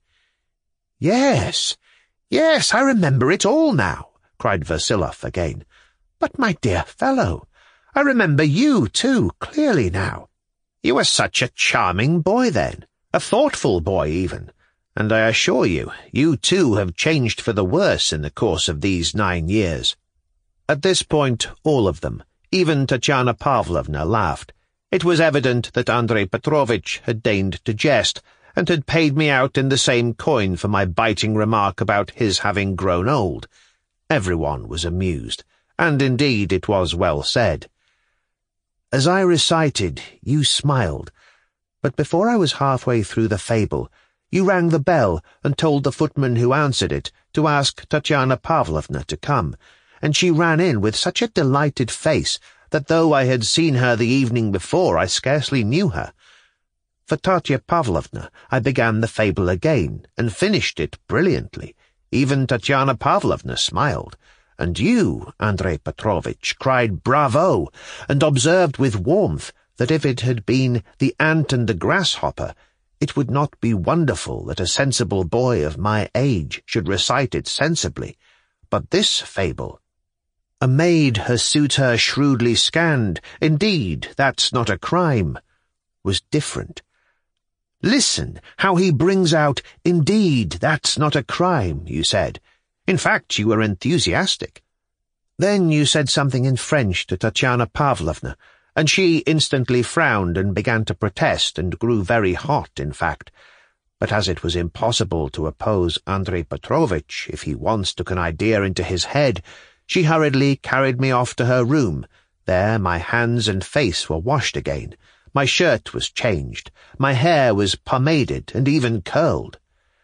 Yes, I remember it all now," cried Vasilov again. "But, my dear fellow, I remember you, too, clearly now. You were such a charming boy then, a thoughtful boy even, and I assure you, you too have changed for the worse in the course of these 9 years." At this point, all of them, even Tatiana Pavlovna, laughed. It was evident that Andrei Petrovitch had deigned to jest, and had paid me out in the same coin for my biting remark about his having grown old. Everyone was amused, and indeed it was well said. As I recited, you smiled, but before I was halfway through the fable, you rang the bell and told the footman who answered it to ask Tatiana Pavlovna to come, and she ran in with such a delighted face that though I had seen her the evening before, I scarcely knew her. For Tatya Pavlovna, I began the fable again, and finished it brilliantly. Even Tatiana Pavlovna smiled, and you, Andrei Petrovitch, cried bravo, and observed with warmth that if it had been The Ant and the Grasshopper, it would not be wonderful that a sensible boy of my age should recite it sensibly. But this fable, A maid her suitor shrewdly scanned, indeed, that's not a crime, was different. "Listen, how he brings out, indeed, that's not a crime," you said. In fact, you were enthusiastic. Then you said something in French to Tatiana Pavlovna, and she instantly frowned and began to protest and grew very hot, in fact. But as it was impossible to oppose Andrei Petrovitch if he once took an idea into his head, she hurriedly carried me off to her room. There my hands and face were washed again. My shirt was changed. My hair was pomaded and even curled.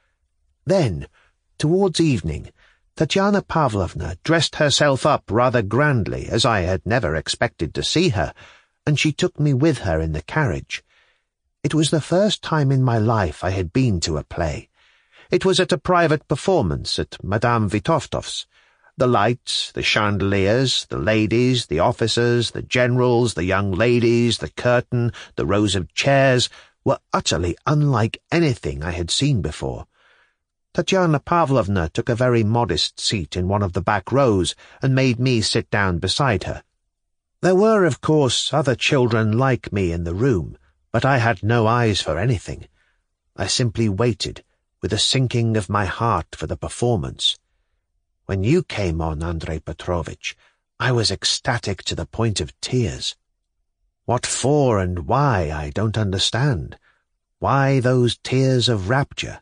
Then, towards evening, Tatiana Pavlovna dressed herself up rather grandly, as I had never expected to see her, and she took me with her in the carriage. It was the first time in my life I had been to a play. It was at a private performance at Madame Vitovtov's. The lights, the chandeliers, the ladies, the officers, the generals, the young ladies, the curtain, the rows of chairs were utterly unlike anything I had seen before. Tatiana Pavlovna took a very modest seat in one of the back rows and made me sit down beside her. There were, of course, other children like me in the room, But I had no eyes for anything. I simply waited, with a sinking of my heart for the performance. When you came on, Andrei Petrovich, I was ecstatic to the point of tears. What for and why, I don't understand. Why those tears of rapture?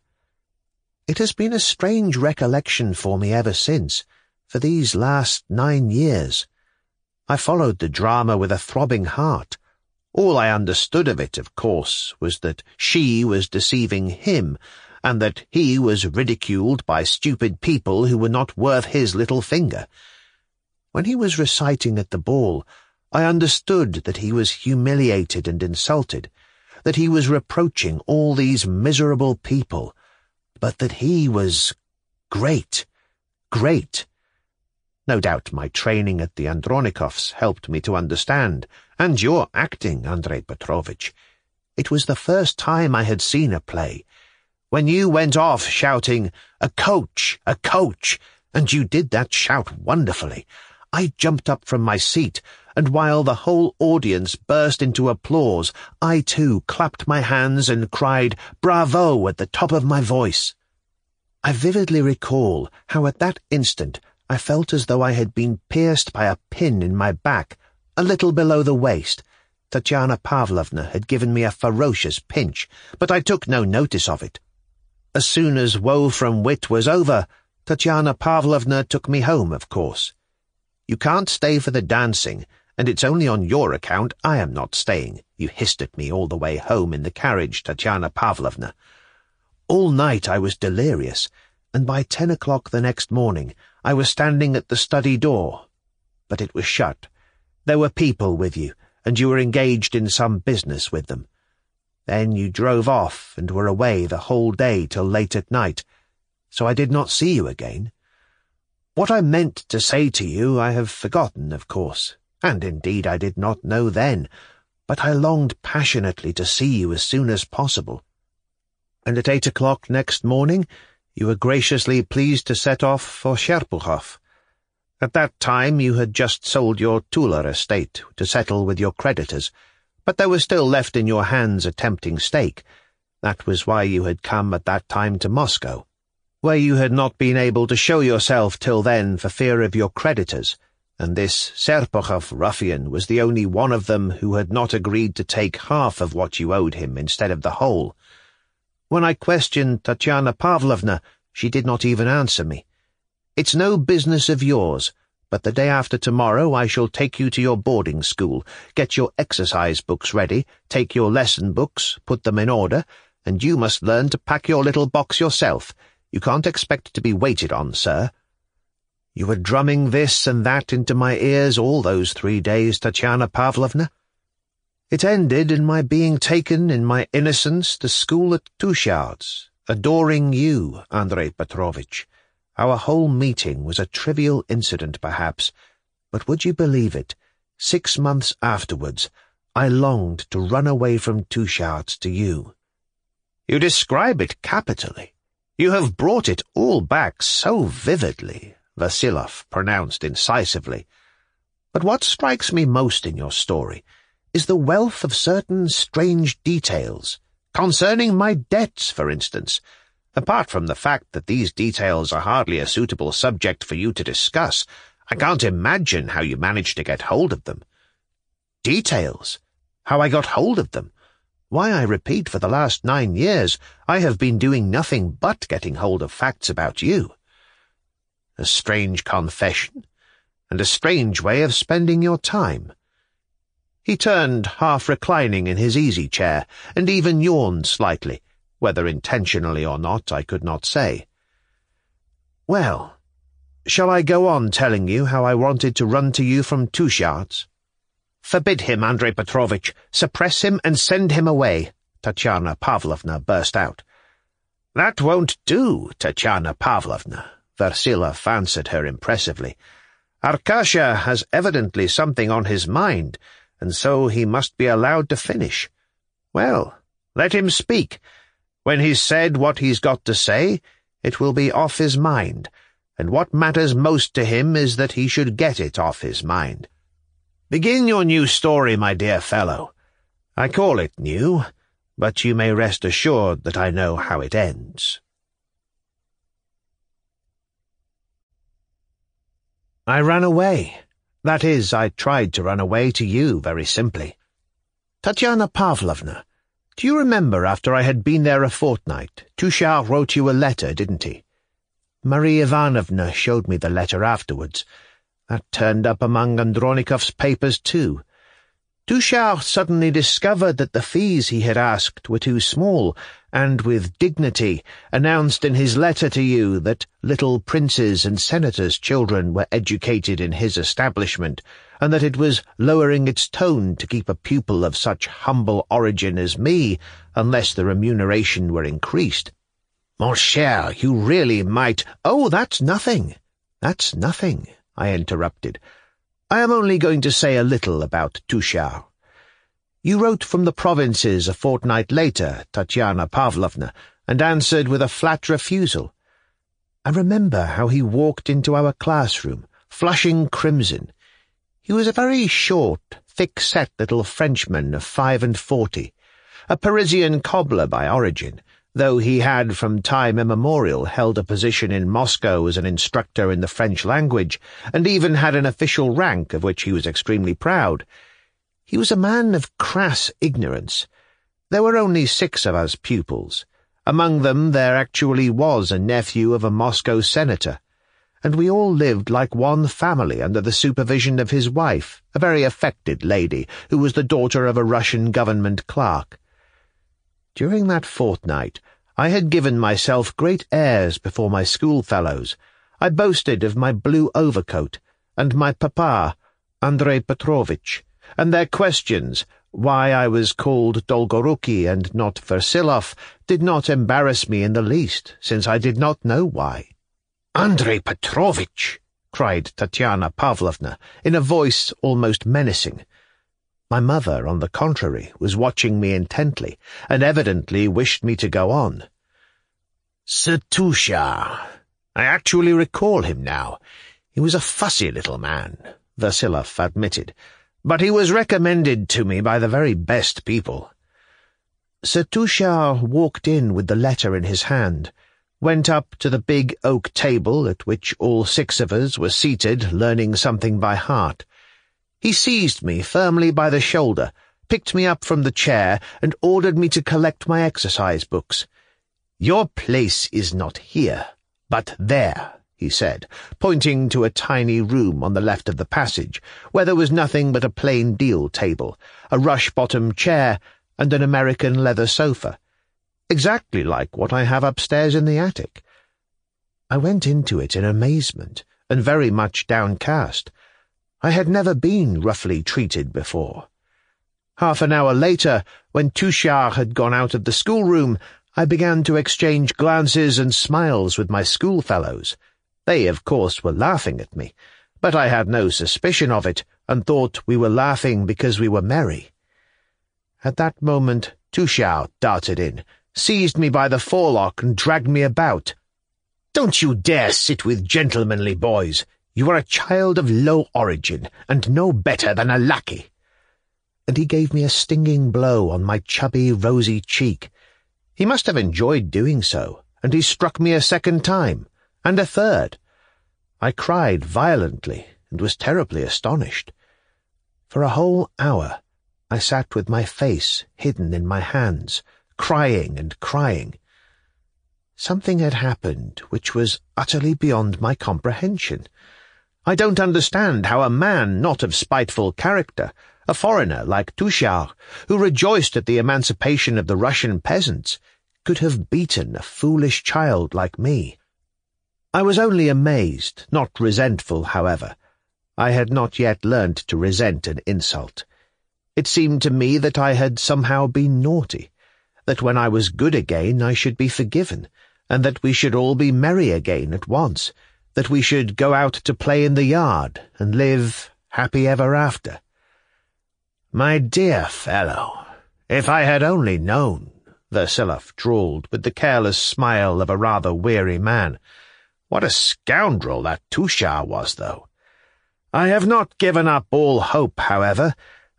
It has been a strange recollection for me ever since, for these last 9 years. I followed the drama with a throbbing heart. All I understood of it, of course, was that she was deceiving him, and that he was ridiculed by stupid people who were not worth his little finger. When he was reciting at the ball, I understood that he was humiliated and insulted, that he was reproaching all these miserable people, but that he was great, great. No doubt my training at the Andronikovs helped me to understand, and your acting, Andrei Petrovich. It was the first time I had seen a play. When you went off shouting, "A coach, a coach," and you did that shout wonderfully, I jumped up from my seat, and while the whole audience burst into applause, I too clapped my hands and cried "Bravo" at the top of my voice. I vividly recall how at that instant I felt as though I had been pierced by a pin in my back, a little below the waist. Tatiana Pavlovna had given me a ferocious pinch, but I took no notice of it. As soon as Woe from Wit was over, Tatiana Pavlovna took me home, of course. You can't stay for the dancing, and it's only on your account I am not staying, you hissed at me all the way home in the carriage, Tatiana Pavlovna. All night I was delirious, and by 10 o'clock the next morning I was standing at the study door. But it was shut. There were people with you, and you were engaged in some business with them. Then you drove off and were away the whole day till late at night, so I did not see you again. What I meant to say to you I have forgotten, of course, and indeed I did not know then, but I longed passionately to see you as soon as possible. And at 8 o'clock next morning you were graciously pleased to set off for Serpukhov. At that time you had just sold your Tula estate to settle with your creditors, but there was still left in your hands a tempting stake. That was why you had come at that time to Moscow, where you had not been able to show yourself till then for fear of your creditors, and this Serpukhov ruffian was the only one of them who had not agreed to take half of what you owed him instead of the whole. When I questioned Tatiana Pavlovna, she did not even answer me. It's no business of yours, but the day after tomorrow I shall take you to your boarding school, get your exercise books ready, take your lesson books, put them in order, and you must learn to pack your little box yourself. You can't expect to be waited on, sir. You were drumming this and that into my ears all those 3 days, Tatiana Pavlovna. It ended in my being taken in my innocence to school at Tushards, adoring you, Andrei Petrovich. Our whole meeting was a trivial incident, perhaps, but would you believe it, 6 months afterwards, I longed to run away from Tushards to you. You describe it capitally. You have brought it all back so vividly, Vasilov pronounced incisively. But what strikes me most in your story is the wealth of certain strange details, concerning my debts, for instance. Apart from the fact that these details are hardly a suitable subject for you to discuss, I can't imagine how you managed to get hold of them. Details? How I got hold of them? Why, I repeat, for the last 9 years I have been doing nothing but getting hold of facts about you. A strange confession, and a strange way of spending your time. He turned, half-reclining in his easy-chair, and even yawned slightly, whether intentionally or not I could not say. Well, shall I go on telling you how I wanted to run to you from Tushards? Forbid him, Andrei Petrovich, suppress him and send him away, Tatiana Pavlovna burst out. That won't do, Tatiana Pavlovna, Versilov answered her impressively. Arkasha has evidently something on his mind, and so he must be allowed to finish. Well, let him speak. When he's said what he's got to say, it will be off his mind, and what matters most to him is that he should get it off his mind. Begin your new story, my dear fellow. I call it new, but you may rest assured that I know how it ends. I ran away. That is, I tried to run away to you, very simply. Tatiana Pavlovna, do you remember after I had been there a fortnight, Tushar wrote you a letter, didn't he? Marie Ivanovna showed me the letter afterwards. That turned up among Andronikov's papers, too. Tushar suddenly discovered that the fees he had asked were too small, and with dignity announced in his letter to you that little princes' and senators' children were educated in his establishment, and that it was lowering its tone to keep a pupil of such humble origin as me, unless the remuneration were increased. Mon cher, you really might— "Oh, that's nothing. That's nothing," I interrupted. "I am only going to say a little about Tushar. You wrote from the provinces a fortnight later, Tatiana Pavlovna, and answered with a flat refusal. I remember how he walked into our classroom, flushing crimson. He was a very short, thick-set little Frenchman of 45, a Parisian cobbler by origin, though he had from time immemorial held a position in Moscow as an instructor in the French language, and even had an official rank of which he was extremely proud. He was a man of crass ignorance. There were only 6 of us pupils. Among them there actually was a nephew of a Moscow senator, and we all lived like one family under the supervision of his wife, a very affected lady, who was the daughter of a Russian government clerk. During that fortnight, I had given myself great airs before my schoolfellows. I boasted of my blue overcoat, and my papa, Andrei Petrovitch, and their questions, why I was called Dolgoruki and not Versilov, did not embarrass me in the least, since I did not know why. "Andrei Petrovitch!" cried Tatiana Pavlovna, in a voice almost menacing. My mother, on the contrary, was watching me intently, and evidently wished me to go on. "Sir Tushar. I actually recall him now. He was a fussy little man," Versilov admitted, "but he was recommended to me by the very best people." Sir Tushar walked in with the letter in his hand, went up to the big oak table at which all 6 of us were seated learning something by heart. He seized me firmly by the shoulder, picked me up from the chair, and ordered me to collect my exercise books. "Your place is not here, but there," he said, pointing to a tiny room on the left of the passage, where there was nothing but a plain deal table, a rush-bottom chair, and an American leather sofa, exactly like what I have upstairs in the attic. I went into it in amazement, and very much downcast. I had never been roughly treated before. Half an hour later, when Tushar had gone out of the schoolroom, I began to exchange glances and smiles with my schoolfellows. They, of course, were laughing at me, but I had no suspicion of it, and thought we were laughing because we were merry. At that moment Tushar darted in, seized me by the forelock, and dragged me about. "Don't you dare sit with gentlemanly boys! You are a child of low origin, and no better than a lackey." And he gave me a stinging blow on my chubby, rosy cheek. He must have enjoyed doing so, and he struck me a second time, and a third. I cried violently, and was terribly astonished. For a whole hour I sat with my face hidden in my hands, crying and crying. Something had happened which was utterly beyond my comprehension. I don't understand how a man not of spiteful character, a foreigner like Tushar, who rejoiced at the emancipation of the Russian peasants, could have beaten a foolish child like me. I was only amazed, not resentful, however. I had not yet learned to resent an insult. It seemed to me that I had somehow been naughty, that when I was good again I should be forgiven, and that we should all be merry again at once, that we should go out to play in the yard and live happy ever after. "My dear fellow, if I had only known," Versilov drawled with the careless smile of a rather weary man. "What a scoundrel that Tushar was, though! I have not given up all hope, however.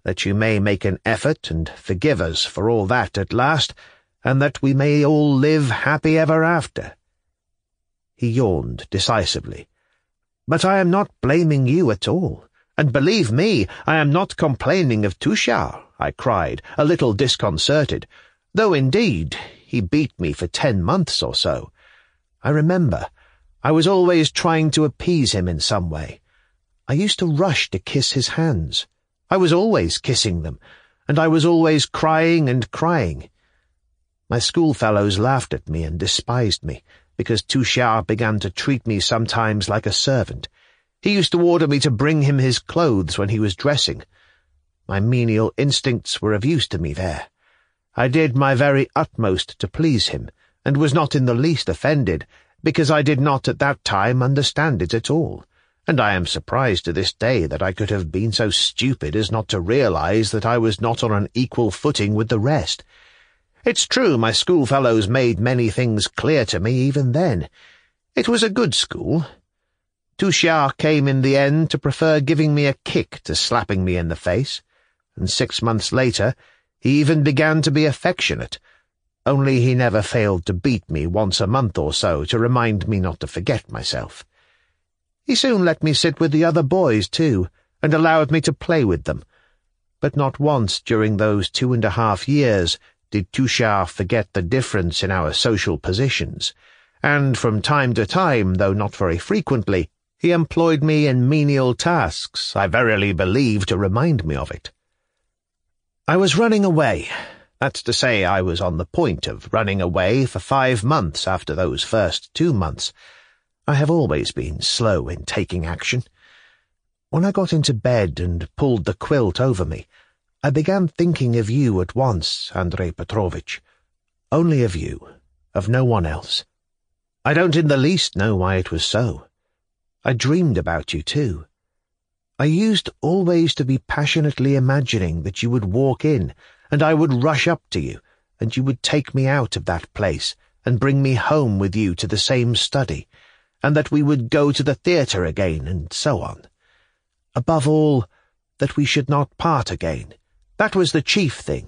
that you may make an effort and forgive us for all that at last, and that we may all live happy ever after." He yawned decisively. "But I am not blaming you at all, and believe me, I am not complaining of Tushar," I cried, a little disconcerted, though indeed he beat me for 10 months or so. I remember I was always trying to appease him in some way. I used to rush to kiss his hands. I was always kissing them, and I was always crying and crying. My schoolfellows laughed at me and despised me, because Tushar began to treat me sometimes like a servant. He used to order me to bring him his clothes when he was dressing. My menial instincts were of use to me there. I did my very utmost to please him, and was not in the least offended, because I did not at that time understand it at all, and I am surprised to this day that I could have been so stupid as not to realize that I was not on an equal footing with the rest. It's true my schoolfellows made many things clear to me even then. It was a good school. Tushar came in the end to prefer giving me a kick to slapping me in the face, and 6 months later he even began to be affectionate, only he never failed to beat me once a month or so to remind me not to forget myself. He soon let me sit with the other boys, too, and allowed me to play with them, but not once during those 2.5 years did Tushar forget the difference in our social positions, and from time to time, though not very frequently, he employed me in menial tasks, I verily believe, to remind me of it. I was running away. That's to say, I was on the point of running away for 5 months after those first 2 months. I have always been slow in taking action. When I got into bed and pulled the quilt over me, I began thinking of you at once, Andrei Petrovich. Only of you, of no one else. I don't in the least know why it was so. I dreamed about you, too. I used always to be passionately imagining that you would walk in, and I would rush up to you, and you would take me out of that place and bring me home with you to the same study, and that we would go to the theatre again, and so on. Above all, that we should not part again. That was the chief thing.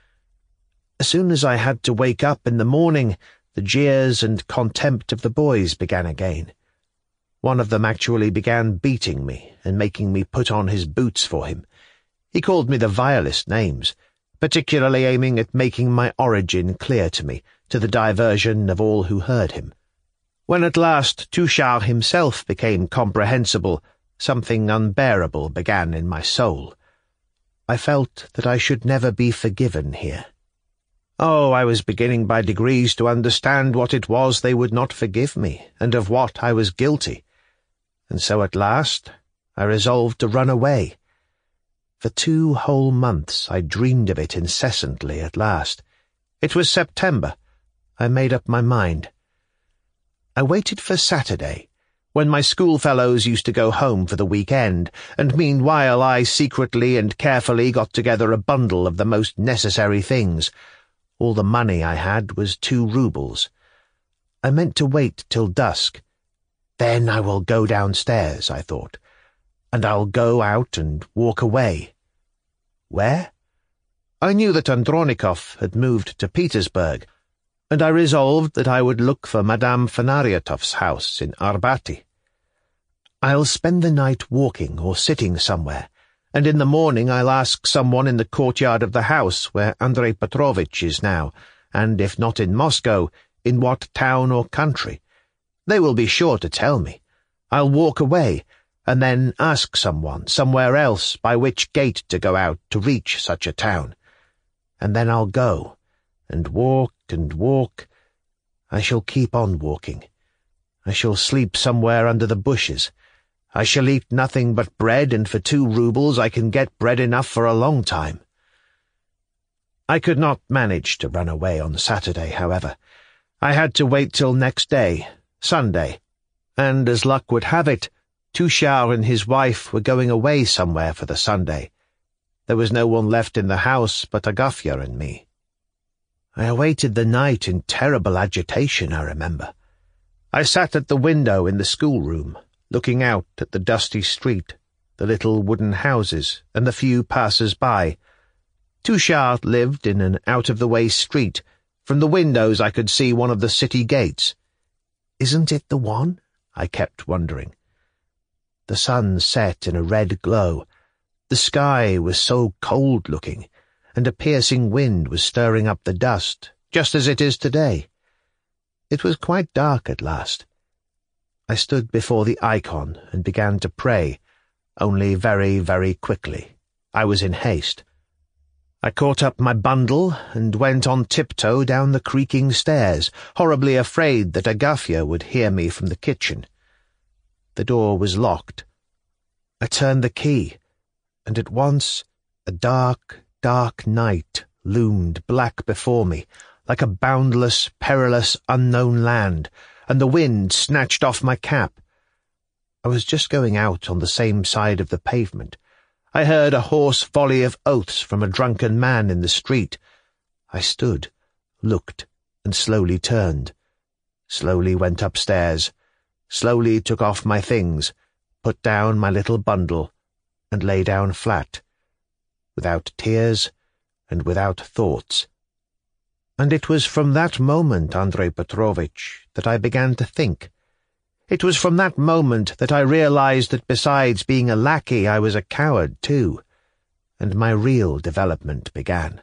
As soon as I had to wake up in the morning, the jeers and contempt of the boys began again. One of them actually began beating me and making me put on his boots for him. He called me the vilest names, particularly aiming at making my origin clear to me, to the diversion of all who heard him. When at last Tushar himself became comprehensible, something unbearable began in my soul. I felt that I should never be forgiven here. Oh, I was beginning by degrees to understand what it was they would not forgive me, and of what I was guilty. And so at last I resolved to run away. For 2 whole months I dreamed of it incessantly at last. It was September. I made up my mind. I waited for Saturday, when my schoolfellows used to go home for the weekend, and meanwhile I secretly and carefully got together a bundle of the most necessary things. All the money I had was 2 roubles. I meant to wait till dusk. Then I will go downstairs, I thought, and I'll go out and walk away. Where? I knew that Andronikov had moved to Petersburg, and I resolved that I would look for Madame Fenaryatov's house in Arbaty. I'll spend the night walking or sitting somewhere, and in the morning I'll ask someone in the courtyard of the house where Andrei Petrovich is now, and if not in Moscow, in what town or country. They will be sure to tell me. I'll walk away, and then ask someone somewhere else by which gate to go out to reach such a town. And then I'll go, and walk and walk. I shall keep on walking. I shall sleep somewhere under the bushes. I shall eat nothing but bread, and for 2 roubles I can get bread enough for a long time. I could not manage to run away on Saturday, however. I had to wait till next day, Sunday, and as luck would have it, Tushar and his wife were going away somewhere for the Sunday. There was no one left in the house but Agafya and me. I awaited the night in terrible agitation, I remember. I sat at the window in the schoolroom, looking out at the dusty street, the little wooden houses, and the few passers-by. Touchard lived in an out-of-the-way street. From the windows I could see one of the city gates. "Isn't it the one?" I kept wondering. The sun set in a red glow. The sky was so cold-looking, and a piercing wind was stirring up the dust, just as it is today. It was quite dark at last. I stood before the icon and began to pray, only very, very quickly. I was in haste. I caught up my bundle and went on tiptoe down the creaking stairs, horribly afraid that Agafya would hear me from the kitchen. The door was locked. I turned the key, and at once a dark, dark night loomed black before me, like a boundless, perilous, unknown land, and the wind snatched off my cap. I was just going out on the same side of the pavement. I heard a hoarse volley of oaths from a drunken man in the street. I stood, looked, and slowly turned. Slowly went upstairs, slowly took off my things, put down my little bundle, and lay down flat, without tears and without thoughts. And it was from that moment, Andrei Petrovitch, that I began to think. It was from that moment that I realized that besides being a lackey I was a coward too, and my real development began.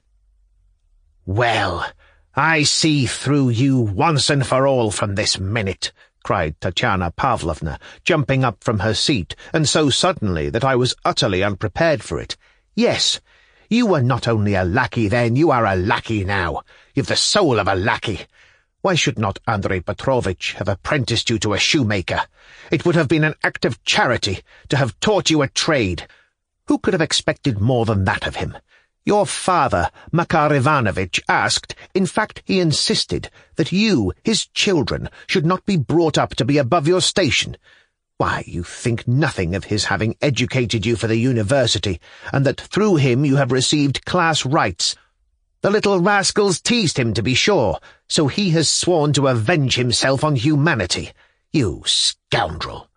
"Well, I see through you once and for all from this minute," cried Tatiana Pavlovna, jumping up from her seat, and so suddenly that I was utterly unprepared for it. "Yes, you were not only a lackey then, you are a lackey now. You've the soul of a lackey. Why should not Andrei Petrovitch have apprenticed you to a shoemaker? It would have been an act of charity to have taught you a trade. Who could have expected more than that of him? Your father, Makar Ivanovitch, asked, in fact he insisted, that you, his children, should not be brought up to be above your station. Why, you think nothing of his having educated you for the university, and that through him you have received class rights. The little rascals teased him, to be sure, so he has sworn to avenge himself on humanity. You scoundrel!"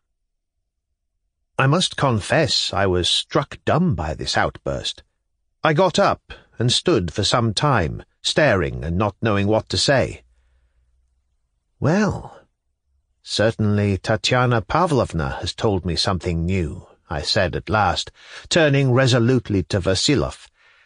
I must confess I was struck dumb by this outburst. I got up and stood for some time, staring and not knowing what to say. "Well, certainly Tatiana Pavlovna has told me something new," I said at last, turning resolutely to Vasilov.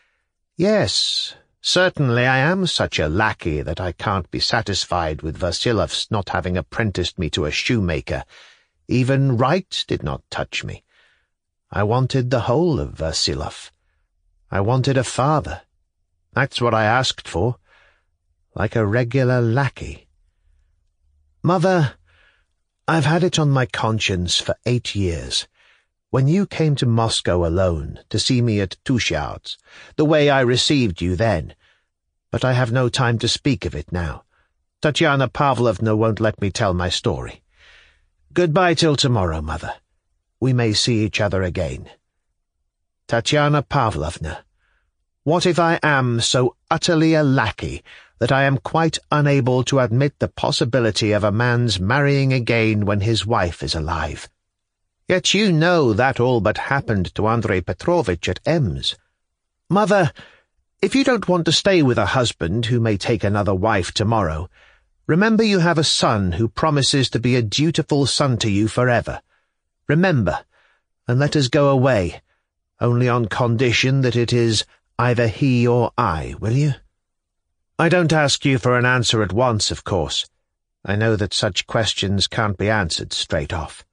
"Yes, certainly I am such a lackey that I can't be satisfied with Vasilov's not having apprenticed me to a shoemaker. Even rights did not touch me. I wanted the whole of Vasilov. I wanted a father. That's what I asked for, like a regular lackey. Mother, I've had it on my conscience for 8 years. When you came to Moscow alone to see me at Touchard's, the way I received you then, but I have no time to speak of it now. Tatiana Pavlovna won't let me tell my story. Goodbye till tomorrow, Mother. We may see each other again. Tatiana Pavlovna, what if I am so utterly a lackey that I am quite unable to admit the possibility of a man's marrying again when his wife is alive? Yet you know that all but happened to Andrei Petrovitch at Ems. Mother, if you don't want to stay with a husband who may take another wife tomorrow, remember you have a son who promises to be a dutiful son to you forever. Remember, and let us go away, only on condition that it is either he or I, will you? I don't ask you for an answer at once, of course. I know that such questions can't be answered straight off.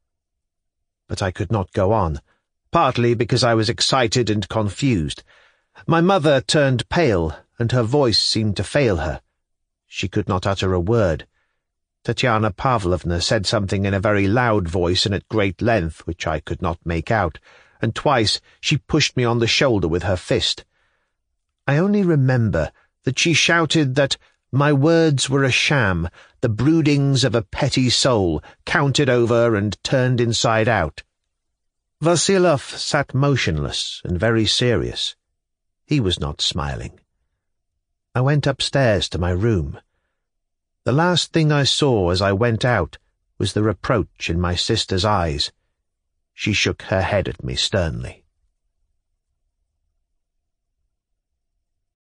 But I could not go on, partly because I was excited and confused. My mother turned pale, and her voice seemed to fail her. She could not utter a word. Tatiana Pavlovna said something in a very loud voice and at great length, which I could not make out, and twice she pushed me on the shoulder with her fist. I only remember that she shouted that my words were a sham, the broodings of a petty soul, counted over and turned inside out. Vasilov sat motionless and very serious. He was not smiling. I went upstairs to my room. The last thing I saw as I went out was the reproach in my sister's eyes. She shook her head at me sternly.